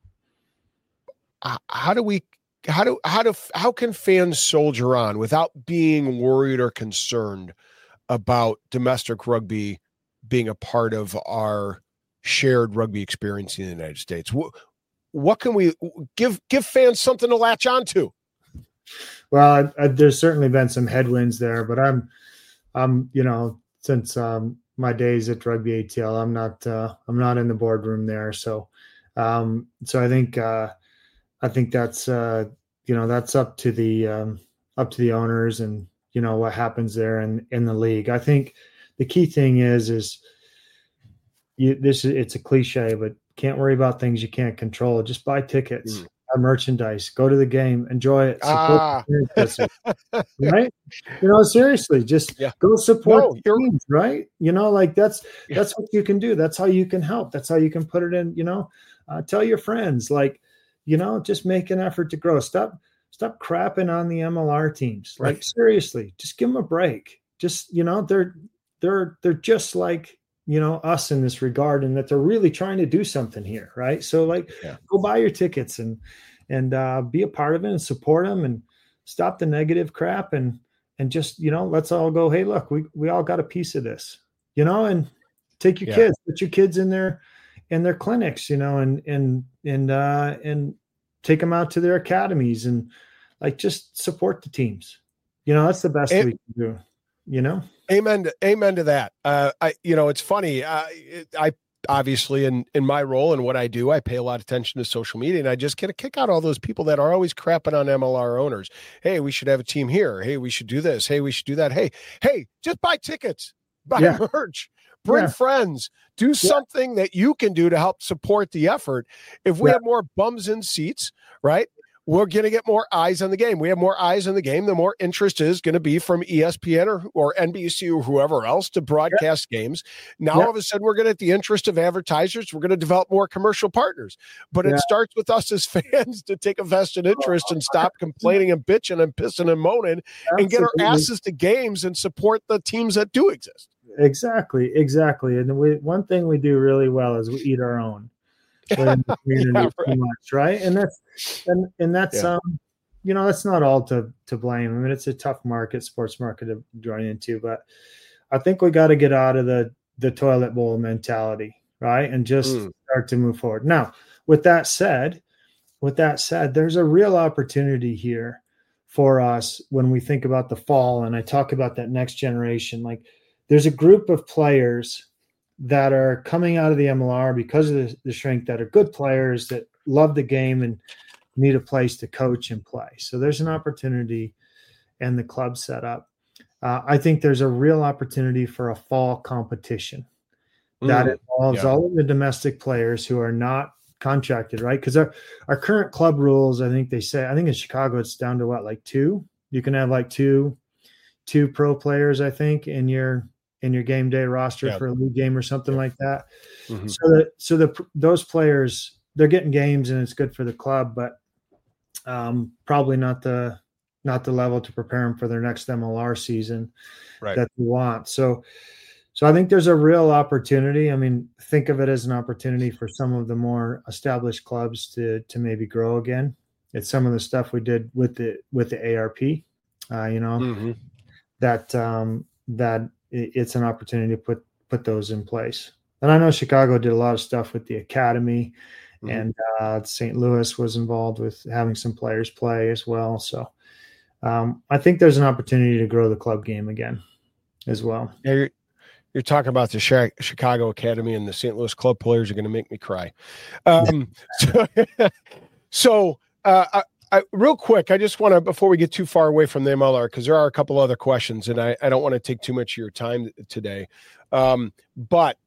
can fans soldier on without being worried or concerned about domestic rugby being a part of our shared rugby experience in the United States? What can we give fans something to latch onto? Well, there's certainly been some headwinds there, but I'm since my days at Rugby ATL, I'm not in the boardroom there. So I think that's that's up to the owners and what happens there in the league. I think the key thing is it's a cliche, but can't worry about things you can't control. Just buy tickets, buy merchandise, go to the game, enjoy it. Right? Seriously, just go support the teams, right? That's what you can do. That's how you can help. That's how you can put it in, tell your friends, just make an effort to grow. Stop crapping on the MLR teams. Right. Like, seriously, just give them a break. Just, they're just like, us in this regard, and that they're really trying to do something here. Right. So go buy your tickets and be a part of it and support them and stop the negative crap and just, let's all go, hey, look, we all got a piece of this. and take your kids, put your kids in their clinics, and take them out to their academies and like just support the teams. That's the best we can do. Amen to that. It's funny. I obviously in my role and what I do, I pay a lot of attention to social media, and I just get a kick out of all those people that are always crapping on MLR owners. Hey, we should have a team here. Hey, we should do this. Hey, we should do that. Hey, just buy tickets, buy merch, bring friends, do something that you can do to help support the effort. If we have more bums in seats, right, we're going to get more eyes on the game. We have more eyes on the game, the more interest is going to be from ESPN or NBC or whoever else to broadcast games. Now, all of a sudden, we're going to get the interest of advertisers. We're going to develop more commercial partners. But it starts with us as fans to take a vested interest and stop complaining and bitching and pissing and moaning and get our asses to games and support the teams that do exist. Exactly. And one thing we do really well is we eat our own. In the community too much, right? And that's that's not all to blame. I mean, it's a tough sports market to join into, but I think we got to get out of the toilet bowl mentality, right? And just start to move forward. Now, with that said, there's a real opportunity here for us when we think about the fall, and I talk about that next generation. Like, there's a group of players that are coming out of the MLR because of the shrink, that are good players that love the game and need a place to coach and play. So there's an opportunity and the club set up. I think there's a real opportunity for a fall competition that involves all of the domestic players who are not contracted, right? Because our current club rules, I think in Chicago, it's down to like 2. You can have like two pro players, I think, in your game day roster for a league game or something like that. So those players, they're getting games and it's good for the club, but probably not the level to prepare them for their next MLR season that they want. So I think there's a real opportunity. I mean, think of it as an opportunity for some of the more established clubs to maybe grow again. It's some of the stuff we did with the ARP, that it's an opportunity to put those in place. And I know Chicago did a lot of stuff with the academy, and St. Louis was involved with having some players play as well. So I think there's an opportunity to grow the club game again as well. Yeah, you're talking about the Chicago Academy, and the St. Louis club players are going to make me cry. Real quick, I just want to, before we get too far away from the MLR, because there are a couple other questions, and I don't want to take too much of your time today. But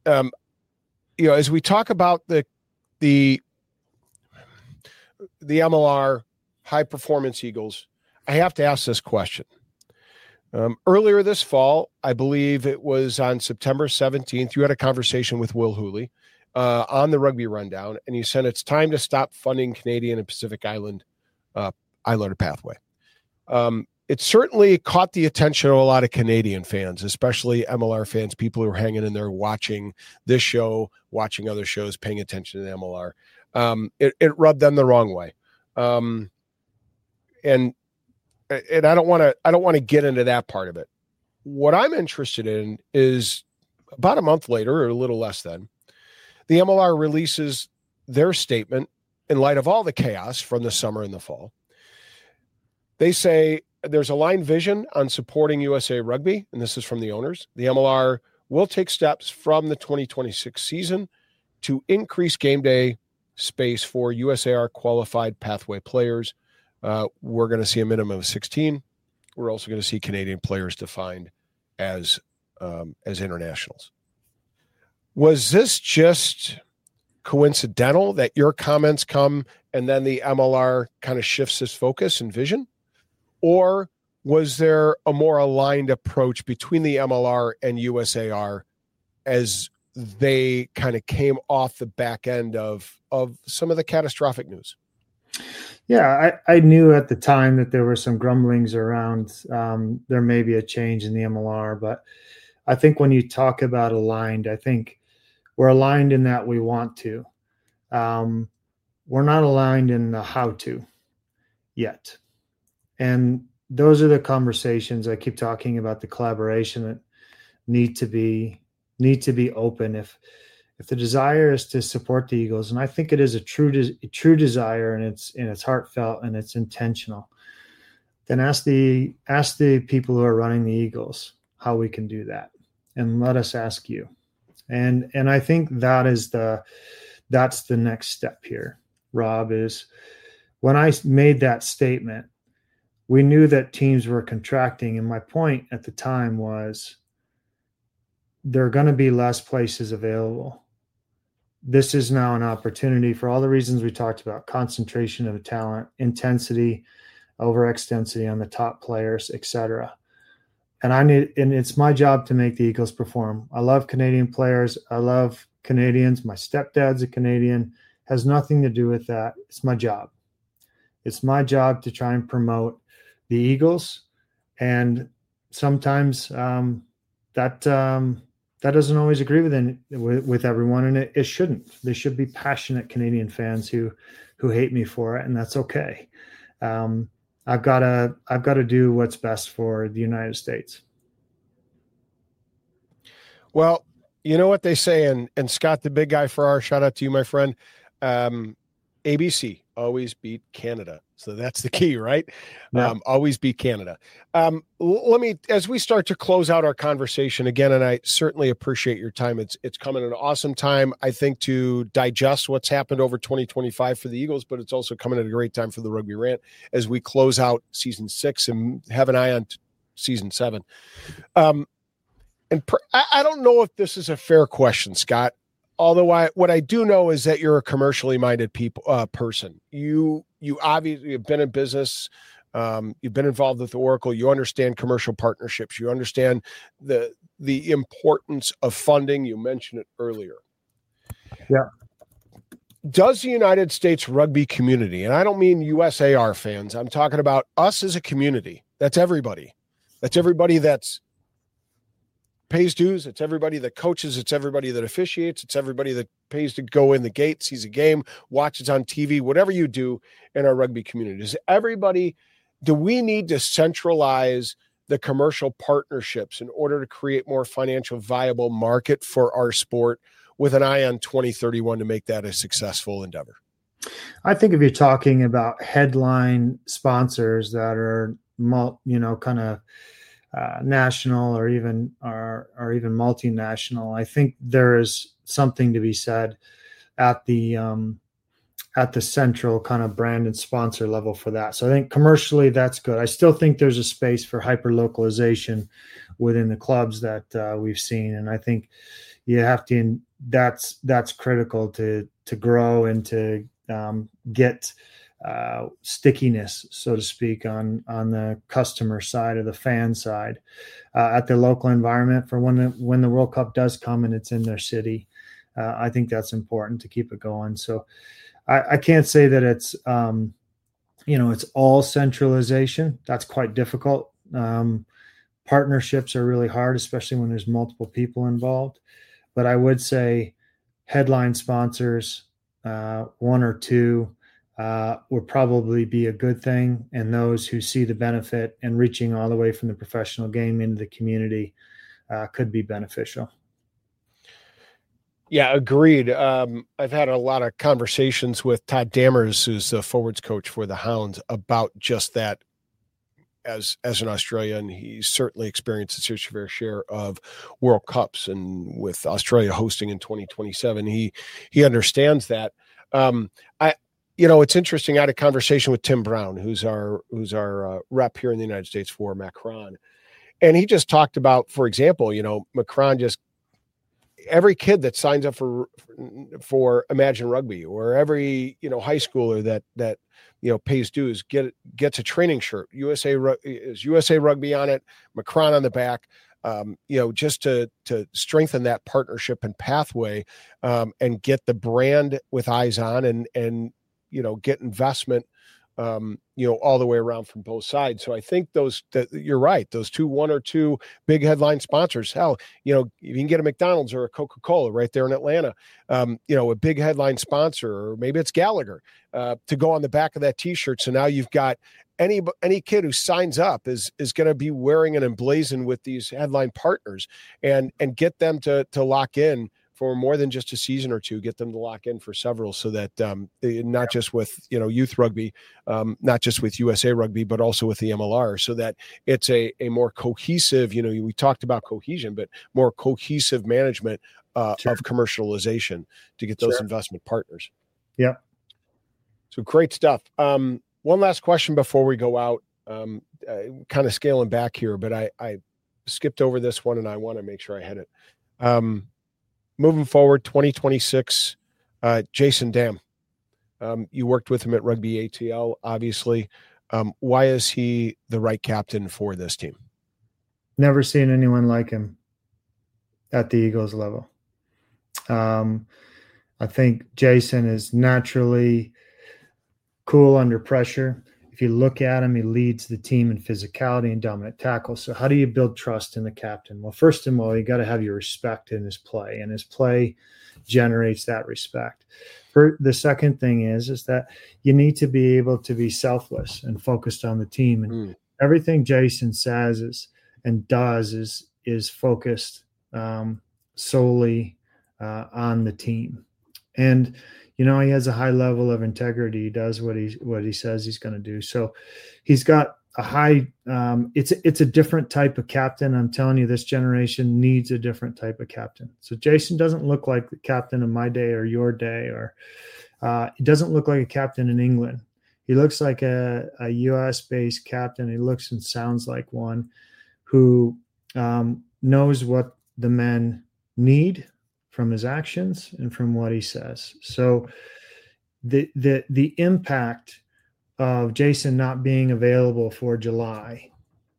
as we talk about the MLR high performance Eagles, I have to ask this question. Earlier this fall, I believe it was on September 17th, you had a conversation with Will Hooley on the Rugby Rundown, and you said it's time to stop funding Canadian and Pacific Islander pathway. It certainly caught the attention of a lot of Canadian fans, especially MLR fans, people who are hanging in there watching this show, watching other shows, paying attention to the MLR. It rubbed them the wrong way. And I don't want to get into that part of it. What I'm interested in is about a month later, or a little less than, the MLR releases their statement in light of all the chaos from the summer and the fall. They say there's aligned vision on supporting USA Rugby, and this is from the owners. The MLR will take steps from the 2026 season to increase game day space for USAR qualified pathway players. We're going to see a minimum of 16. We're also going to see Canadian players defined as internationals. Was this just coincidental that your comments come and then the MLR kind of shifts its focus and vision? Or was there a more aligned approach between the MLR and USAR as they kind of came off the back end of some of the catastrophic news? Yeah, I knew at the time that there were some grumblings around there may be a change in the MLR, but I think when you talk about aligned, I think we're aligned in that we want to. We're not aligned in the how to yet. And those are the conversations I keep talking about, the collaboration need to be open. If the desire is to support the Eagles, and I think it is a true desire, and it's heartfelt and it's intentional, then ask the people who are running the Eagles how we can do that, and let us ask you. And I think that's the next step here, Rob, is when I made that statement, we knew that teams were contracting. And my point at the time was there are going to be less places available. This is now an opportunity for all the reasons we talked about: concentration of talent, intensity, overextensity on the top players, etc. And it's my job to make the Eagles perform. I love Canadian players. I love Canadians. My stepdad's a Canadian. Has nothing to do with that. It's my job. It's my job to try and promote the Eagles. And sometimes that doesn't always agree with everyone, and it shouldn't. There should be passionate Canadian fans who hate me for it, and that's okay. I've got to do what's best for the United States. Well, you know what they say, and Scott, the big guy for our shout out to you, my friend. ABC, always beat Canada. So that's the key, right? Yeah. Always beat Canada. Let me, as we start to close out our conversation again, and I certainly appreciate your time. It's coming at an awesome time, I think, to digest what's happened over 2025 for the Eagles, but it's also coming at a great time for the Rugby Rant as we close out season 6 and have an eye on season 7. I don't know if this is a fair question, Scott. Although what I do know is that you're a commercially minded person. You obviously have been in business. You've been involved with Oracle. You understand commercial partnerships. You understand the importance of funding. You mentioned it earlier. Yeah. Does the United States rugby community, and I don't mean USAR fans, I'm talking about us as a community. That's everybody. That's everybody that's pays dues. It's everybody that coaches. It's everybody that officiates. It's everybody that pays to go in the gate, sees a game, watches on TV, whatever you do in our rugby community. Do we need to centralize the commercial partnerships in order to create more financial viable market for our sport with an eye on 2031 to make that a successful endeavor? I think if you're talking about headline sponsors that are, kind of national or even multinational, I think there is something to be said at the central kind of brand and sponsor level for that. So I think commercially that's good. I still think there's a space for hyper localization within the clubs that we've seen, and I think you have to. That's critical to grow and to get stickiness, so to speak, on the customer side or the fan side at the local environment for when the World Cup does come and it's in their city. I think that's important to keep it going. So I can't say that it's it's all centralization. That's quite difficult. Partnerships are really hard, especially when there's multiple people involved. But I would say headline sponsors, one or two, would probably be a good thing. And those who see the benefit and reaching all the way from the professional game into the community could be beneficial. Yeah, agreed. I've had a lot of conversations with Todd Dammers, who's the forwards coach for the Hounds, about just that as an Australian. He's certainly experienced his fair share of World Cups, and with Australia hosting in 2027, he understands that. It's interesting. I had a conversation with Tim Brown, who's our rep here in the United States for Macron. And he just talked about, for example, Macron just, every kid that signs up for Imagine Rugby, or every, high schooler that pays dues, gets a training shirt. USA Rugby on it, Macron on the back. Just to strengthen that partnership and pathway, and get the brand with eyes on and get investment all the way around from both sides. So I think you're right. Those one or two big headline sponsors, hell, you can get a McDonald's or a Coca-Cola right there in Atlanta, a big headline sponsor, or maybe it's Gallagher, to go on the back of that t-shirt. So now you've got any kid who signs up is going to be wearing and emblazoned with these headline partners, and get them to lock in for more than just a season or two, get them to lock in for several, so that not just with youth rugby, not just with USA Rugby, but also with the MLR, so that it's a more cohesive, we talked about cohesion, but more cohesive management of commercialization to get those investment partners. Yeah. So great stuff. One last question before we go out, kind of scaling back here, but I skipped over this one and I want to make sure I hit it. Moving forward, 2026, Jason Damm. You worked with him at Rugby ATL, obviously. Why is he the right captain for this team? Never seen anyone like him at the Eagles level. I think Jason is naturally cool under pressure. If you look at him, he leads the team in physicality and dominant tackles. So how do you build trust in the captain? Well, first of all, you got to have your respect in his play, and his play generates that respect. The second thing is that you need to be able to be selfless and focused on the team. And everything Jason says and does is focused solely on the team. And he has a high level of integrity. He does what he says he's going to do. So he's got a high. It's a different type of captain. I'm telling you, this generation needs a different type of captain. So Jason doesn't look like the captain of my day or your day, or he doesn't look like a captain in England. He looks like a U.S.-based captain. He looks and sounds like one who knows what the men need from his actions and from what he says. So the impact of Jason not being available for July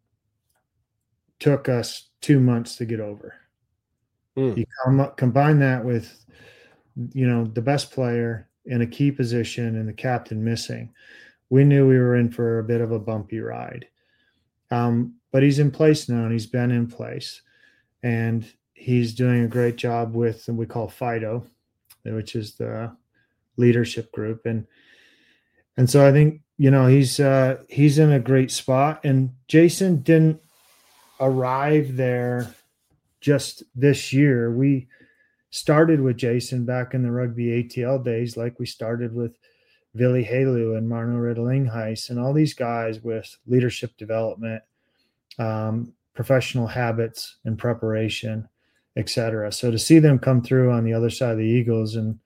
took us 2 months to get over. You combine that with, the best player in a key position and the captain missing. We knew we were in for a bit of a bumpy ride. But he's in place now, and he's been in place. And he's doing a great job with what we call FIDO, which is the leadership group. And so I think, he's in a great spot. And Jason didn't arrive there just this year. We started with Jason back in the Rugby ATL days, like we started with Willie Halu and Marno Riddelinghuis and all these guys with leadership development, professional habits and preparation, etc. So to see them come through on the other side of the Eagles and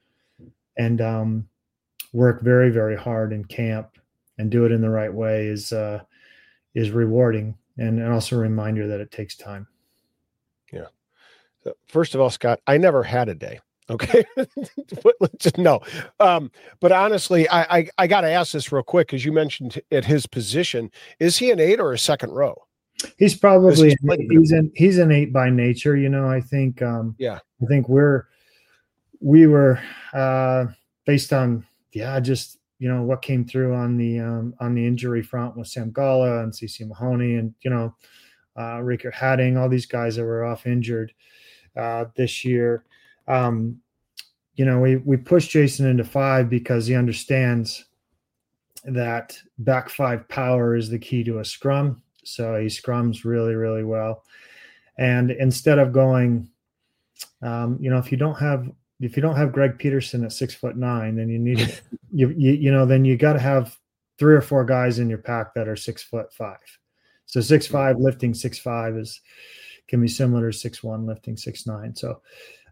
work very, very hard in camp and do it in the right way is rewarding, and also a reminder that it takes time. Yeah. So first of all, Scott, I never had a day. Okay. No. But honestly, I got to ask this real quick, because you mentioned at his position, is he an 8 or a second row? He's probably he's an 8 by nature. I think I think we were based on just what came through on the injury front with Sam Gala and CC Mahoney and Rickard Hadding, all these guys that were off injured this year. We pushed Jason into 5 because he understands that back 5 power is the key to a scrum. So he scrums really, really well. And instead of going, if you don't have Greg Peterson at 6'9", then you need then you got to have 3 or 4 guys in your pack that are 6'5". So 6'5" lifting 6'5" can be similar to 6'1" lifting 6'9". So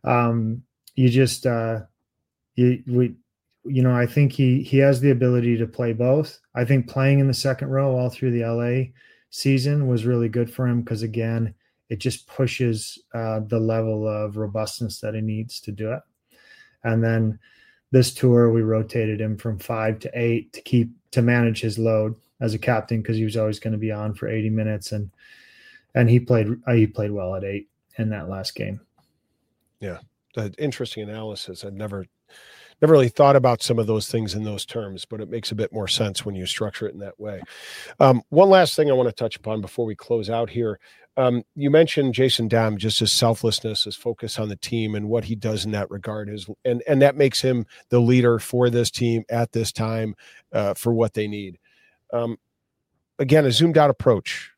I think he has the ability to play both. I think playing in the second row all through the LA season was really good for him, because again, it just pushes the level of robustness that he needs to do it. And then this tour, we rotated him from 5 to 8 to manage his load as a captain, because he was always going to be on for 80 minutes, and he played well at 8 in that last game. Yeah, interesting analysis. I'd never never really thought about some of those things in those terms, but it makes a bit more sense when you structure it in that way. One last thing I want to touch upon before we close out here. You mentioned Jason Damm, just his selflessness, his focus on the team, and what he does in that regard is, and that makes him the leader for this team at this time, for what they need. Again, a zoomed out approach.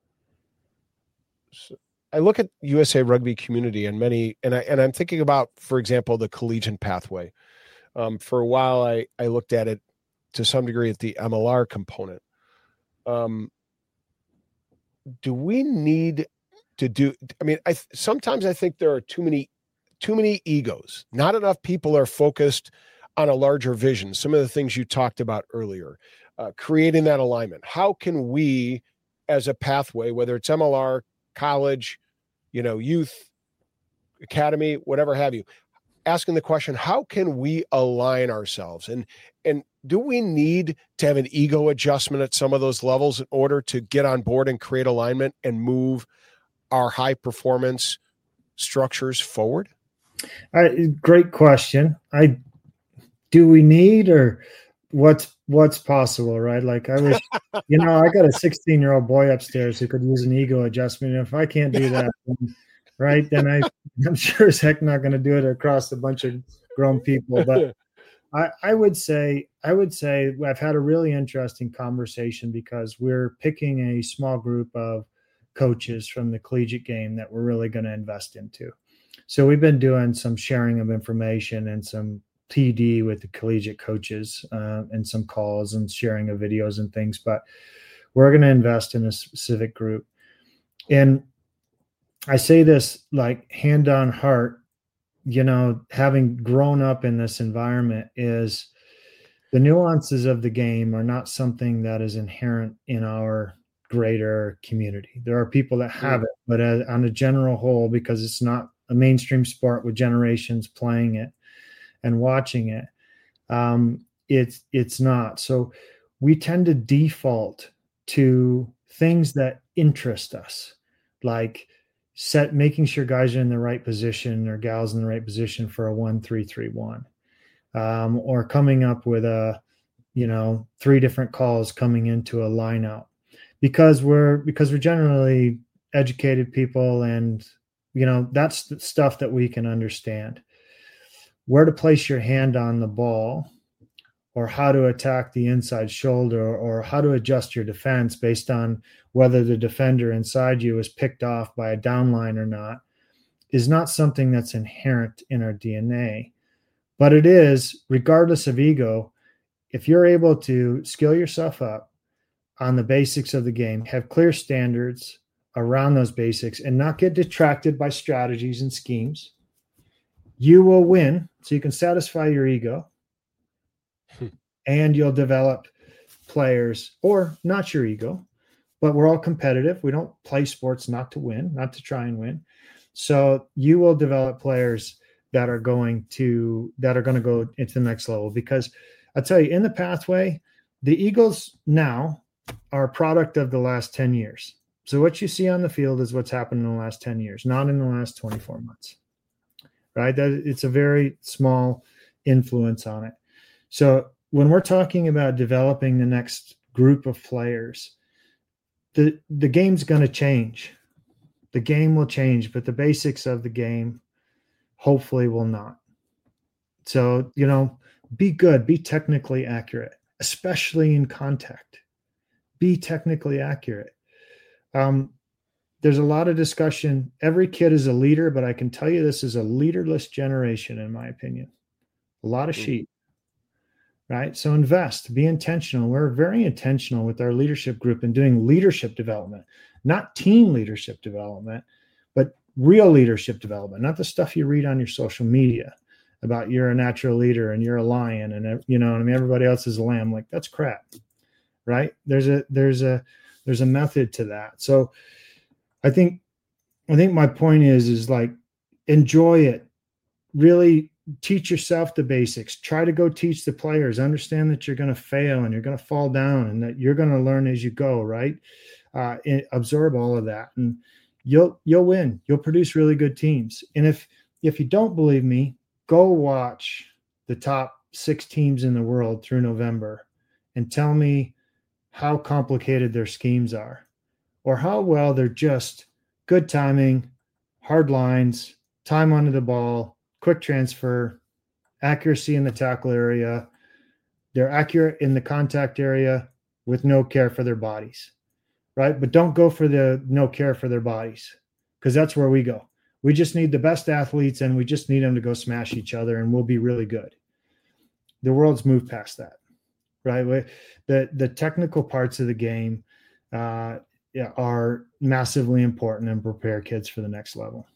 So I look at USA Rugby community and I'm thinking about, for example, the collegiate pathway. For a while, I looked at it to some degree at the MLR component. Do we need to do? I mean, sometimes I think there are too many egos. Not enough people are focused on a larger vision. Some of the things you talked about earlier, creating that alignment. How can we, as a pathway, whether it's MLR, college, youth academy, whatever have you, asking the question, how can we align ourselves? And do we need to have an ego adjustment at some of those levels in order to get on board and create alignment and move our high performance structures forward? Great question. Do we need, or what's possible, right? Like I was, I got a 16-year-old boy upstairs who could use an ego adjustment. And if I can't do that, right, then I'm sure as heck not going to do it across a bunch of grown people. But I would say I've had a really interesting conversation because we're picking a small group of coaches from the collegiate game that we're really going to invest into. So we've been doing some sharing of information and some PD with the collegiate coaches, and some calls and sharing of videos and things, but we're going to invest in a specific group. And I say this like hand on heart, having grown up in this environment, is the nuances of the game are not something that is inherent in our greater community. There are people that have it, but on a general whole, because it's not a mainstream sport with generations playing it and watching it, it's not. So we tend to default to things that interest us, like making sure guys are in the right position or gals in the right position for a 1-3-3-1, or coming up with 3 different calls coming into a lineup, because we're generally educated people, and that's the stuff that we can understand. Where to place your hand on the ball, or how to attack the inside shoulder, or how to adjust your defense based on whether the defender inside you is picked off by a downline or not, is not something that's inherent in our DNA. But it is, regardless of ego, if you're able to skill yourself up on the basics of the game, have clear standards around those basics, and not get detracted by strategies and schemes, you will win. So you can satisfy your ego, and you'll develop players, or not your ego, but we're all competitive. We don't play sports not to win, not to try and win. So you will develop players that are going to go into the next level, because I'll tell you, in the pathway, the Eagles now are a product of the last 10 years. So what you see on the field is what's happened in the last 10 years, not in the last 24 months, right? That it's a very small influence on it. So when we're talking about developing the next group of players, the game's going to change. The game will change, but the basics of the game hopefully will not. So, be good, be technically accurate, especially in contact. Be technically accurate. There's a lot of discussion. Every kid is a leader, but I can tell you this is a leaderless generation, in my opinion. A lot of sheep. Right? So invest, be intentional. We're very intentional with our leadership group in doing leadership development, not team leadership development, but real leadership development, not the stuff you read on your social media about you're a natural leader and you're a lion and everybody else is a lamb. Like, that's crap, right? There's a method to that. So I think my point is like, enjoy it. Really teach yourself the basics. Try to go teach the players. Understand that you're going to fail and you're going to fall down and that you're going to learn as you go, right? Absorb all of that, and you'll win. You'll produce really good teams. And if you don't believe me, go watch the top 6 teams in the world through November and tell me how complicated their schemes are, or how well they're just good timing, hard lines, time under the ball, quick transfer, accuracy in the tackle area. They're accurate in the contact area with no care for their bodies, right? But don't go for the no care for their bodies, because that's where we go. We just need the best athletes, and we just need them to go smash each other, and we'll be really good. The world's moved past that, right? The technical parts of the game are massively important and prepare kids for the next level.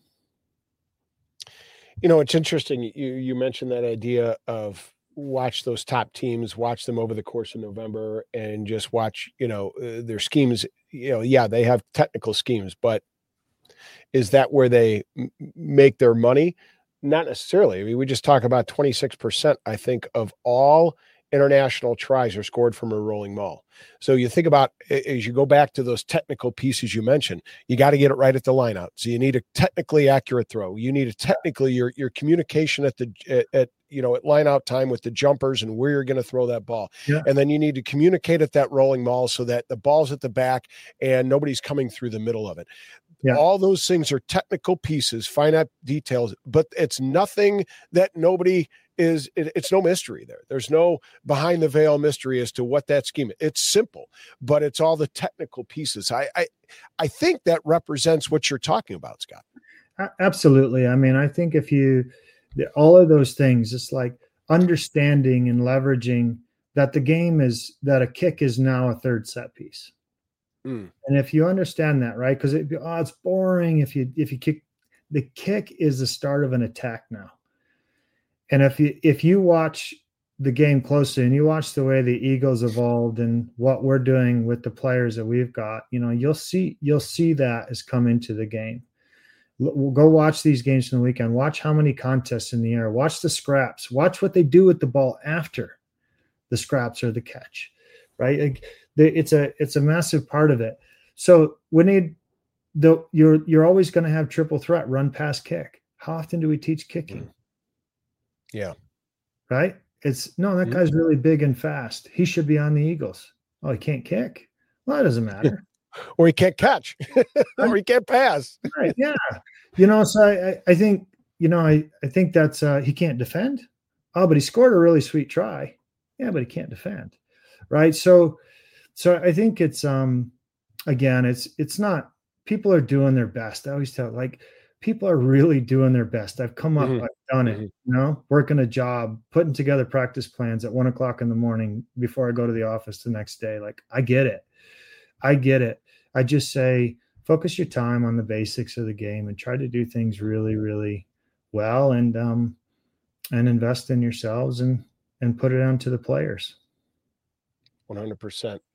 You know, it's interesting. You mentioned that idea of watch those top teams, watch them over the course of November, and just watch, their schemes. Yeah, they have technical schemes, but is that where they make their money? Not necessarily. I mean, we just talk about 26%, I think, of all international tries are scored from a rolling maul. So you think about, as you go back to those technical pieces you mentioned, you got to get it right at the line out. So you need a technically accurate throw. You need a technically your communication at line out time with the jumpers and where you're going to throw that ball. Yeah. And then you need to communicate at that rolling maul so that the ball's at the back and nobody's coming through the middle of it. Yeah. All those things are technical pieces, finite details, but it's nothing that nobody is. It's no mystery there. There's no behind the veil mystery as to what that scheme is. It's simple, but it's all the technical pieces. I think that represents what you're talking about, Scott. Absolutely. I mean, I think all of those things, it's like understanding and leveraging that that a kick is now a third set piece. And if you understand that, right? Because it's boring if you kick. The kick is the start of an attack now. And if you watch the game closely and you watch the way the Eagles evolved and what we're doing with the players that we've got, you'll see that has come into the game. We'll go watch these games from the weekend. Watch how many contests in the air. Watch the scraps. Watch what they do with the ball after the scraps or the catch, right? It's a massive part of it. So you're always going to have triple threat, run, pass, kick. How often do we teach kicking? Yeah. Right? That guy's really big and fast. He should be on the Eagles. Oh, he can't kick? Well, that doesn't matter. Or he can't catch. Or he can't pass. Right. Yeah. So I think, I think that's he can't defend. Oh, but he scored a really sweet try. Yeah, but he can't defend. Right. So I think it's again, it's not, people are doing their best. I always tell, people are really doing their best. I've come up, I've done it, working a job, putting together practice plans at 1:00 in the morning before I go to the office the next day. I get it. I just say, focus your time on the basics of the game and try to do things really, really well, and invest in yourselves and put it on to the players. 100%.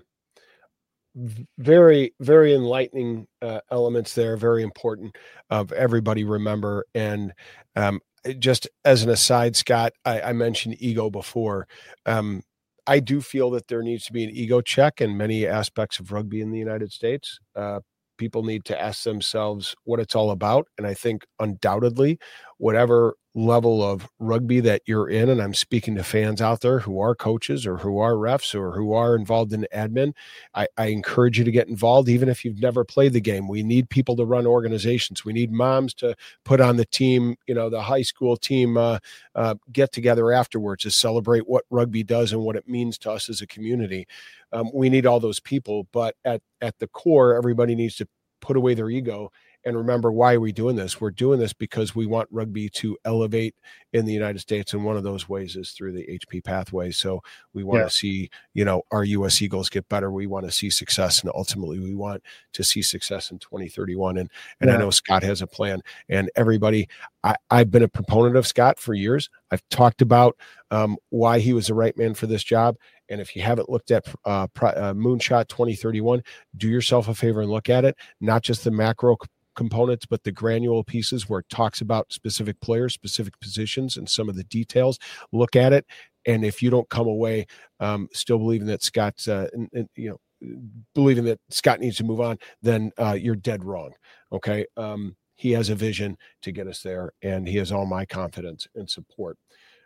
Very, very enlightening elements there. Very important of everybody remember. And just as an aside, Scott, I mentioned ego before. I do feel that there needs to be an ego check in many aspects of rugby in the United States. People need to ask themselves what it's all about. And I think undoubtedly, whatever level of rugby that you're in, and I'm speaking to fans out there who are coaches or who are refs or who are involved in admin, I encourage you to get involved, even if you've never played the game. We need people to run organizations. We need moms to put on the team, the high school team get together afterwards to celebrate what rugby does and what it means to us as a community. We need all those people, but at the core, everybody needs to put away their ego and remember, why are we doing this? We're doing this because we want rugby to elevate in the United States. And one of those ways is through the HP pathway. So we want to see, our U.S. Eagles get better. We want to see success. And ultimately we want to see success in 2031. And I know Scott has a plan, and everybody, I've been a proponent of Scott for years. I've talked about why he was the right man for this job. And if you haven't looked at Moonshot 2031, do yourself a favor and look at it, not just the macro components, but the granular pieces where it talks about specific players, specific positions, and some of the details. Look at it. And if you don't come away still believing that Scott's, believing that Scott needs to move on, then you're dead wrong. Okay. He has a vision to get us there, and he has all my confidence and support.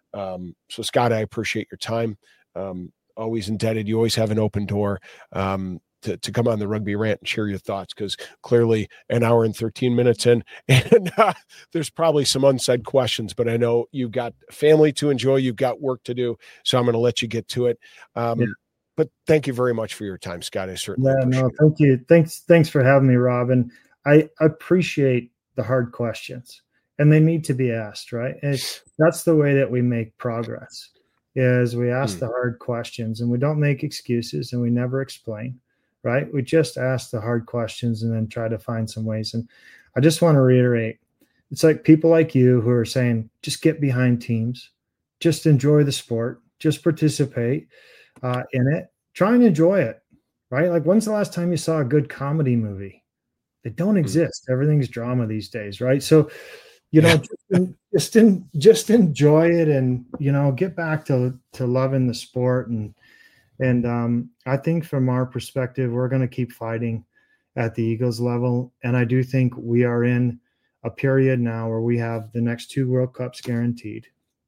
So Scott, I appreciate your time. Always indebted. You always have an open door to come on the Rugby Rant and share your thoughts, because clearly an hour and 13 minutes in, and there's probably some unsaid questions, but I know you've got family to enjoy, you've got work to do, so I'm going to let you get to it. But thank you very much for your time, Scott. I certainly appreciate it. Thank you. Thanks for having me, Rob. And I appreciate the hard questions, and they need to be asked, right? That's the way that we make progress, is we ask the hard questions, and we don't make excuses, and we never explain, right? We just ask the hard questions and then try to find some ways. And I just want to reiterate, it's like people like you who are saying, just get behind teams, just enjoy the sport, just participate in it, try and enjoy it, right? Like, when's the last time you saw a good comedy movie? They don't exist. Everything's drama these days, right? So, just enjoy it, and, get back to loving the sport. And I think from our perspective, we're going to keep fighting at the Eagles level. And I do think we are in a period now where we have the next 2 World Cups guaranteed.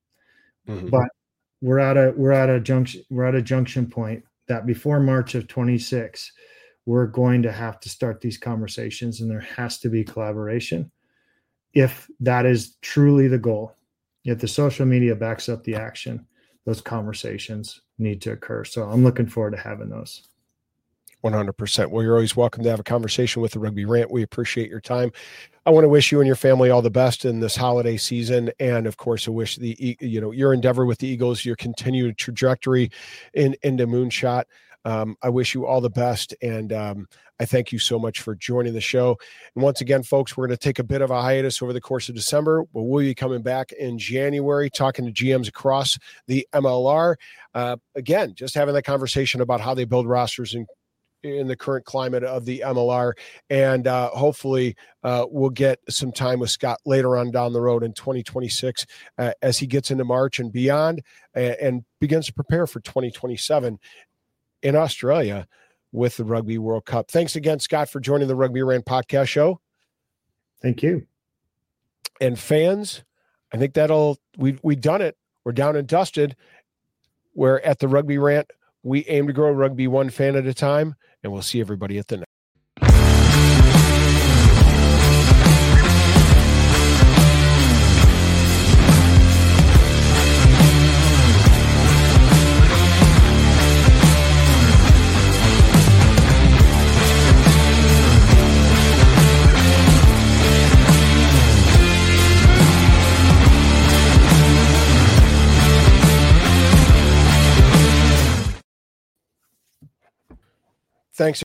But we're at a junction point that before March of 26, we're going to have to start these conversations, and there has to be collaboration. If that is truly the goal, if the social media backs up the action, those conversations need to occur. So I'm looking forward to having those. 100%. Well, you're always welcome to have a conversation with the Rugby Rant. We appreciate your time. I want to wish you and your family all the best in this holiday season. And of course, I wish your endeavor with the Eagles, your continued trajectory into Moonshot. I wish you all the best. And I thank you so much for joining the show. And once again, folks, we're going to take a bit of a hiatus over the course of December, but we'll be coming back in January, talking to GMs across the MLR. Again, just having that conversation about how they build rosters in the current climate of the MLR. And hopefully we'll get some time with Scott later on down the road in 2026 as he gets into March and beyond, and begins to prepare for 2027 in Australia with the Rugby World Cup. Thanks again, Scott, for joining the Rugby Rant podcast show. Thank you. And fans, I think we've done it. We're down and dusted. We're at the Rugby Rant. We aim to grow rugby one fan at a time, and we'll see everybody at the next. Thanks.